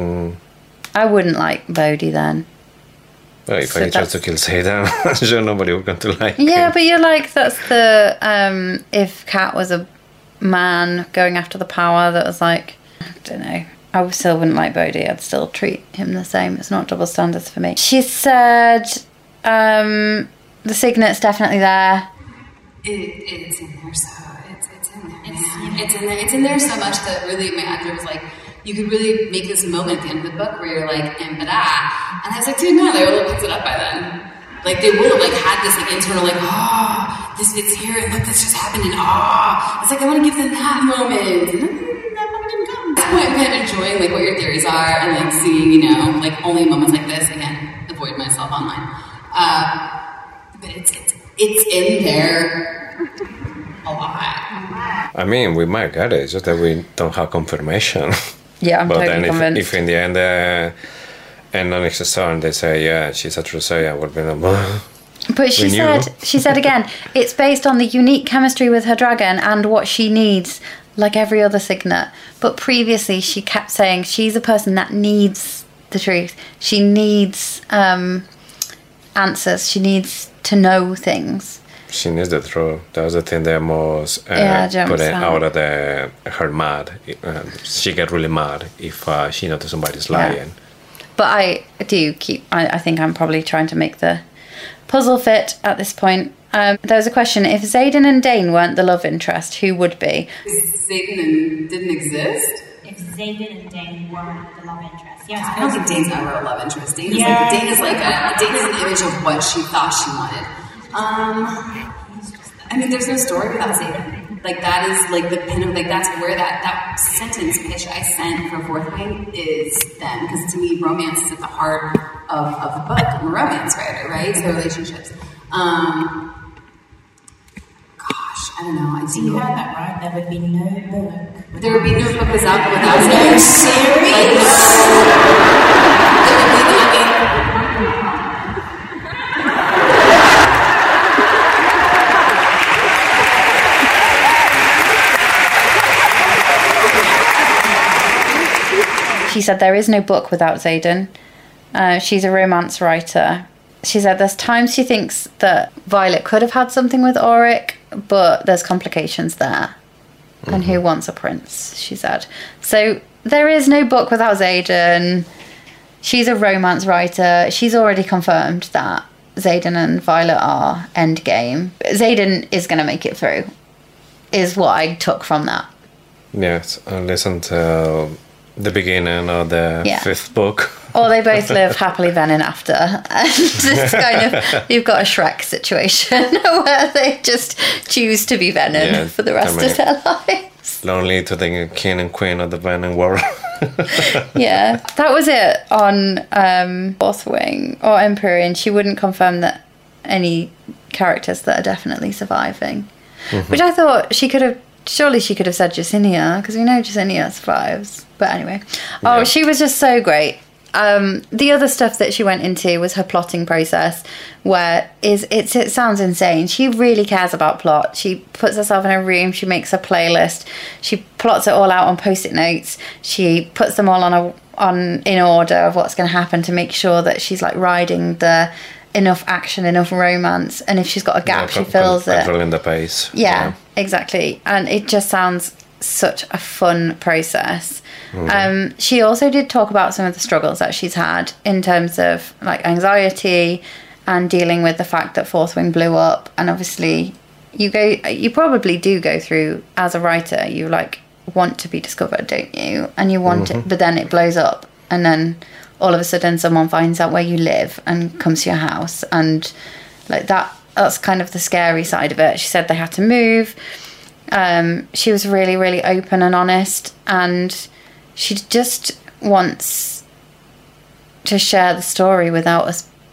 I wouldn't like Bodhi then. Well, if I try to kill Zayden, I'm sure nobody would going to like him. Yeah, but you're like, that's the if Kat was a man going after the power, that was like, I don't know, I still wouldn't like Bodhi. I'd still treat him the same. It's not double standards for me. She said the signet's definitely there. It's in there, so it's in there. It's in there so much that really my editor was like, you could really make this moment at the end of the book where you're like, and I was like, dude, no, they would have picked it up by then. Like, they would have like had this like internal like, this fits here, and look, this just happened, and it's like, I want to give them that moment. And that moment didn't come. At this point, I'm kind of enjoying like what your theories are, and like seeing, you know, like only moments like this. Again, avoid myself online. But it's in there a lot. I mean, we might get it, just that we don't have confirmation. Yeah, I'm totally convinced. But then if in the end, and Onyx Storm, they say, yeah, she's a true Saiyan, we'll be like, but she said again, it's based on the unique chemistry with her dragon and what she needs, like every other signet. But previously, she kept saying she's a person that needs the truth. She needs answers. She needs to know things. She needs the truth. That's the thing that most put it out of her mad. She get really mad if she notices somebody's lying. Yeah. But I think I'm probably trying to make the puzzle fit at this point. There was a question, if Zayden and Dane weren't the love interest, who would be? If Zayden didn't exist? If Zayden and Dane weren't the love interest. Yeah, I don't think Dane's ever a love interest. Dane is an image of what she thought she wanted. I mean, there's no story without Zayden. Like, that is, like, the pin of, like, that's where that sentence pitch I sent for Fourth Wing is then. Because to me, romance is at the heart of the book. I'm a romance writer, right? So relationships. Gosh, I don't know. So you heard that right? There would be no book. There would be no book without Are you serious? She said there is no book without Xaden. She's a romance writer. She said there's times she thinks that Violet could have had something with Auric, but there's complications there. And who wants a prince, she said. So there is no book without Xaden. She's a romance writer. She's already confirmed that Xaden and Violet are endgame. Xaden is going to make it through, is what I took from that. Yes, and listen to the beginning of the 5th book. Or they both live happily then and after. And it's kind of, you've got a Shrek situation where they just choose to be Venom for the rest of their lives. Lonely to the king and queen of the Venom world. Yeah, that was it on Fourth Wing or Empyrean. She wouldn't confirm that any characters that are definitely surviving. Which I thought surely she could have said Jacinia, because we know Jacinia survives. But anyway. She was just so great. The other stuff that she went into was her plotting process, where it sounds insane. She really cares about plot. She puts herself in a room, she makes a playlist, she plots it all out on post-it notes, she puts them all in order of what's going to happen to make sure that she's like riding the enough action, enough romance, and if she's got a gap, she fills it. Controlling the pace. Yeah, exactly. And it just sounds such a fun process. She also did talk about some of the struggles that she's had in terms of like anxiety and dealing with the fact that Fourth Wing blew up. And obviously you probably do go through, as a writer, you like want to be discovered, don't you? And you want it, but then it blows up, and then all of a sudden someone finds out where you live and comes to your house, and like that's kind of the scary side of it. She said they had to move. She was really, really open and honest, and she just wants to share the story without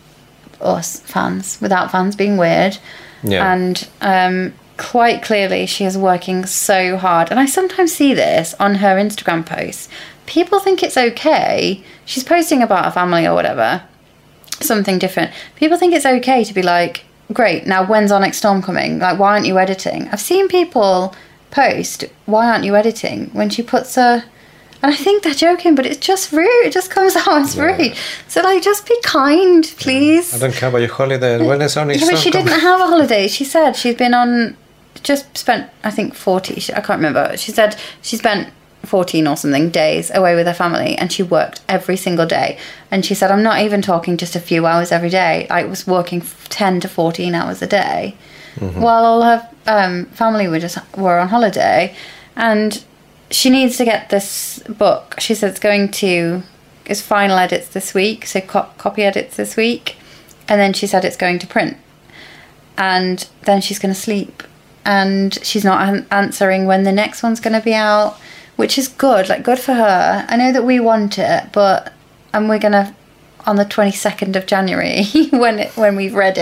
us fans, without fans being weird. Yeah. And quite clearly she is working so hard. And I sometimes see this on her Instagram posts. People think it's okay. She's posting about her family or whatever, something different. People think it's okay to be like, great, now when's our next storm coming? Like, why aren't you editing? I've seen people post, why aren't you editing? When she puts a... And I think they're joking, but it's just rude. It just comes out as rude. So, like, just be kind, please. I don't care about your holiday. When is our next storm? But she didn't have a holiday. She said she's been on... Just spent, I think, 40... I can't remember. She said she spent 14 or something days away with her family, and she worked every single day. And she said, I'm not even talking just a few hours every day. I was working 10 to 14 hours a day while all her family were on holiday. And she needs to get this book. She said it's final edits this week, so copy edits this week. And then she said it's going to print. And then she's going to sleep. And she's not answering when the next one's going to be out, which is good, like good for her. I know that we want it, but we're going to, on the 22nd of January, when we've read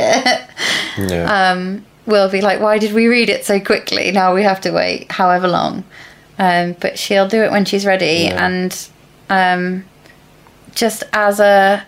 it, we'll be like, why did we read it so quickly? Now we have to wait however long. But she'll do it when she's ready. And just as a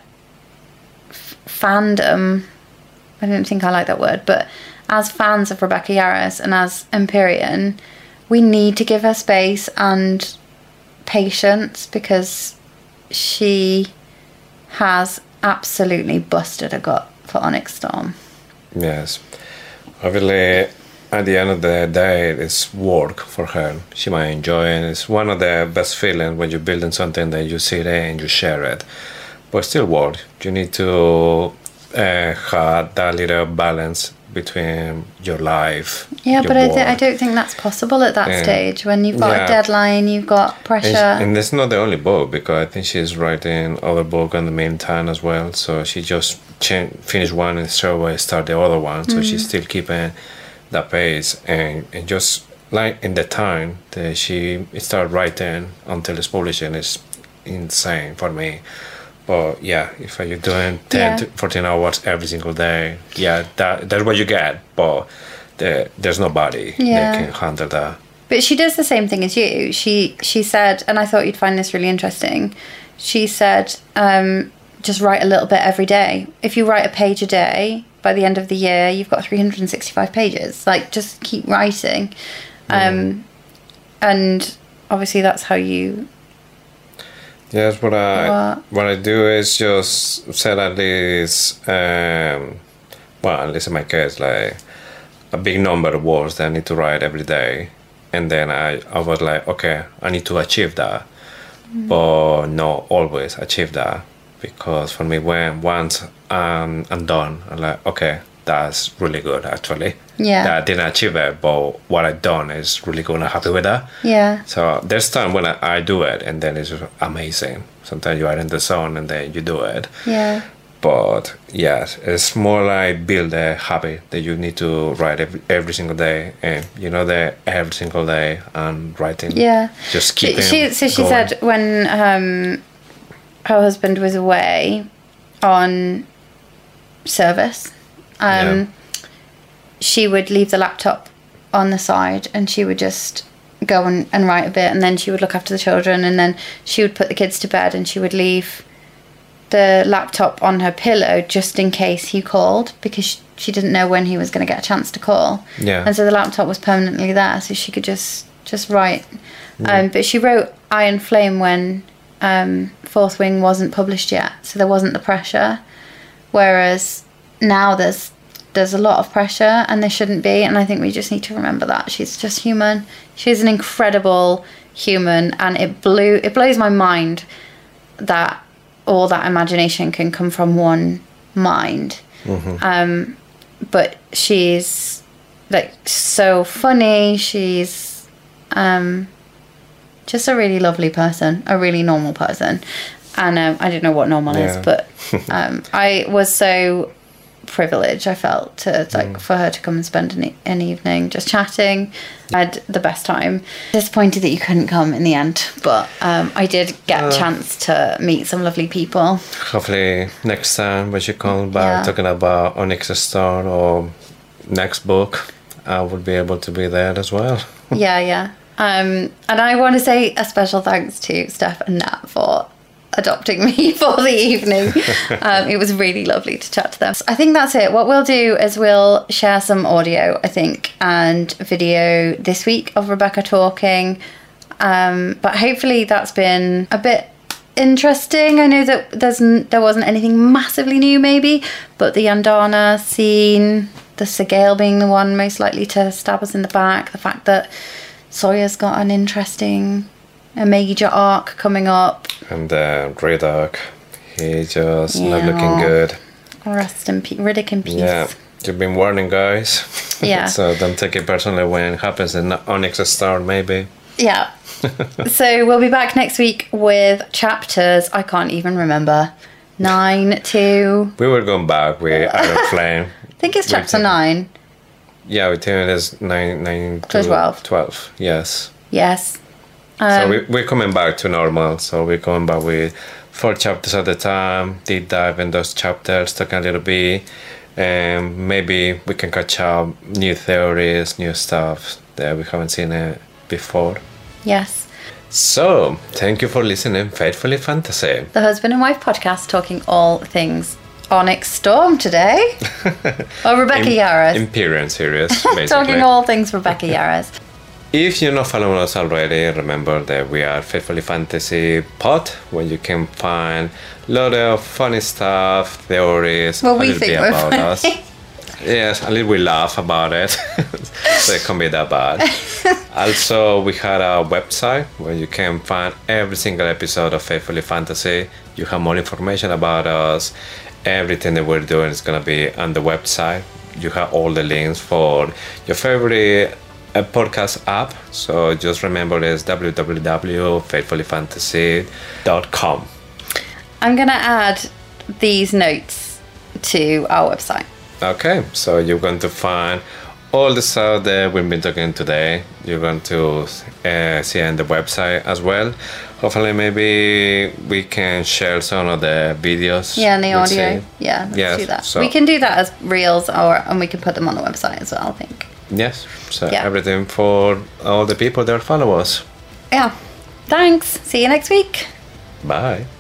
fandom, I don't think I like that word, but as fans of Rebecca Yarros and as Empyrean, we need to give her space and patience, because she has absolutely busted a gut for Onyx Storm. Yes. Obviously, at the end of the day, it's work for her. She might enjoy it. It's one of the best feelings when you're building something that you sit there and you share it. But still work. You need to have that little balance between your life. Yeah, but I don't think that's possible at that stage. When you've got a deadline, you've got pressure. And it's not the only book, because I think she's writing other book in the meantime as well. So she just finished one and straight away start the other one. So she's still keeping that pace, and just like in the time that she started writing until it's publishing is insane for me. But yeah, if you're doing 10 to 14 hours every single day, that's what you get. But there's nobody Yeah. that can handle that. But she does the same thing as you. She said, and I thought you'd find this really interesting. She said, just write a little bit every day. If you write a page a day, by the end of the year, you've got 365 pages. Like, just keep writing. And obviously that's how you... Yes, what I do is just set at least, at least in my case, like a big number of words that I need to write every day. And then I was like, okay, I need to achieve that. But not always achieve that. Because for me, once I'm done, I'm like, okay, that's really good, actually. Yeah. That I didn't achieve it, but what I've done is really good and I'm happy with that. Yeah. So there's time when I do it, and then it's amazing. Sometimes you are in the zone, and then you do it. Yeah. But yes, it's more like build a habit that you need to write every single day, and that every single day and writing. Yeah. Just keep it. She said when her husband was away on service, she would leave the laptop on the side, and she would just go and write a bit, and then she would look after the children, and then she would put the kids to bed, and she would leave the laptop on her pillow just in case he called, because she didn't know when he was going to get a chance to call. Yeah. And so the laptop was permanently there, so she could just write. But she wrote Iron Flame when Fourth Wing wasn't published yet, so there wasn't the pressure. Whereas now there's a lot of pressure, and there shouldn't be, and I think we just need to remember that. She's just human. She's an incredible human, and it blows my mind that all that imagination can come from one mind. But she's like so funny. She's just a really lovely person, a really normal person. And I don't know what normal is, but I was so privileged, I felt, to for her to come and spend an evening just chatting. I had the best time. Disappointed that you couldn't come in the end, but I did get a chance to meet some lovely people. Hopefully next time when you come back talking about Onyx Star or next book, I will be able to be there as well. Yeah. And I want to say a special thanks to Steph and Nat for adopting me for the evening. It was really lovely to chat to them. So I think that's it. What we'll do is we'll share some audio, I think, and video this week of Rebecca talking. But hopefully that's been a bit interesting. I know that there wasn't anything massively new maybe, but the Yandana scene, the Segale being the one most likely to stab us in the back, the fact that Sawyer's got a major arc coming up. And Riddoch, he's just not looking good. Rest in peace. Riddick in peace. Yeah, you've been warning, guys. Yeah. So don't take it personally when it happens in Onyx Star, maybe. Yeah. So we'll be back next week with chapters, I can't even remember, 9 to... We were going back with Iron Flame. I think it's chapter 9. Yeah, we think it is 9 to 12. Yes. Yes. So we're coming back to normal. So we're coming back with 4 chapters at a time, deep dive in those chapters, talking a little bit, and maybe we can catch up new theories, new stuff that we haven't seen before. Yes. So, thank you for listening Faithfully Fantasy, the husband and wife podcast talking all things Onyx Storm today. Or Rebecca Yarros. Imperium series, basically. Talking all things Rebecca Yarros. If you're not following us already, remember that we are Faithfully Fantasy Pod, where you can find a lot of funny stuff, theories, well, a little bit about us. Yes, a little we laugh about it, so it can't be that bad. Also, we had a website where you can find every single episode of Faithfully Fantasy. You have more information about us. Everything that we're doing is going to be on the website. You have all the links for your favorite podcast app. So just remember it's www.faithfullyfantasy.com. I'm going to add these notes to our website. Okay, so you're going to find all the stuff that we've been talking today. You're going to see on the website as well. Hopefully, maybe we can share some of the videos. Yeah, and the we'll audio. see. Yeah, let's Yes, do that. so- We can do that as reels, and we can put them on the website as well, I think. Yes, so Yeah. everything for all the people that follow us. Yeah. Thanks. See you next week. Bye.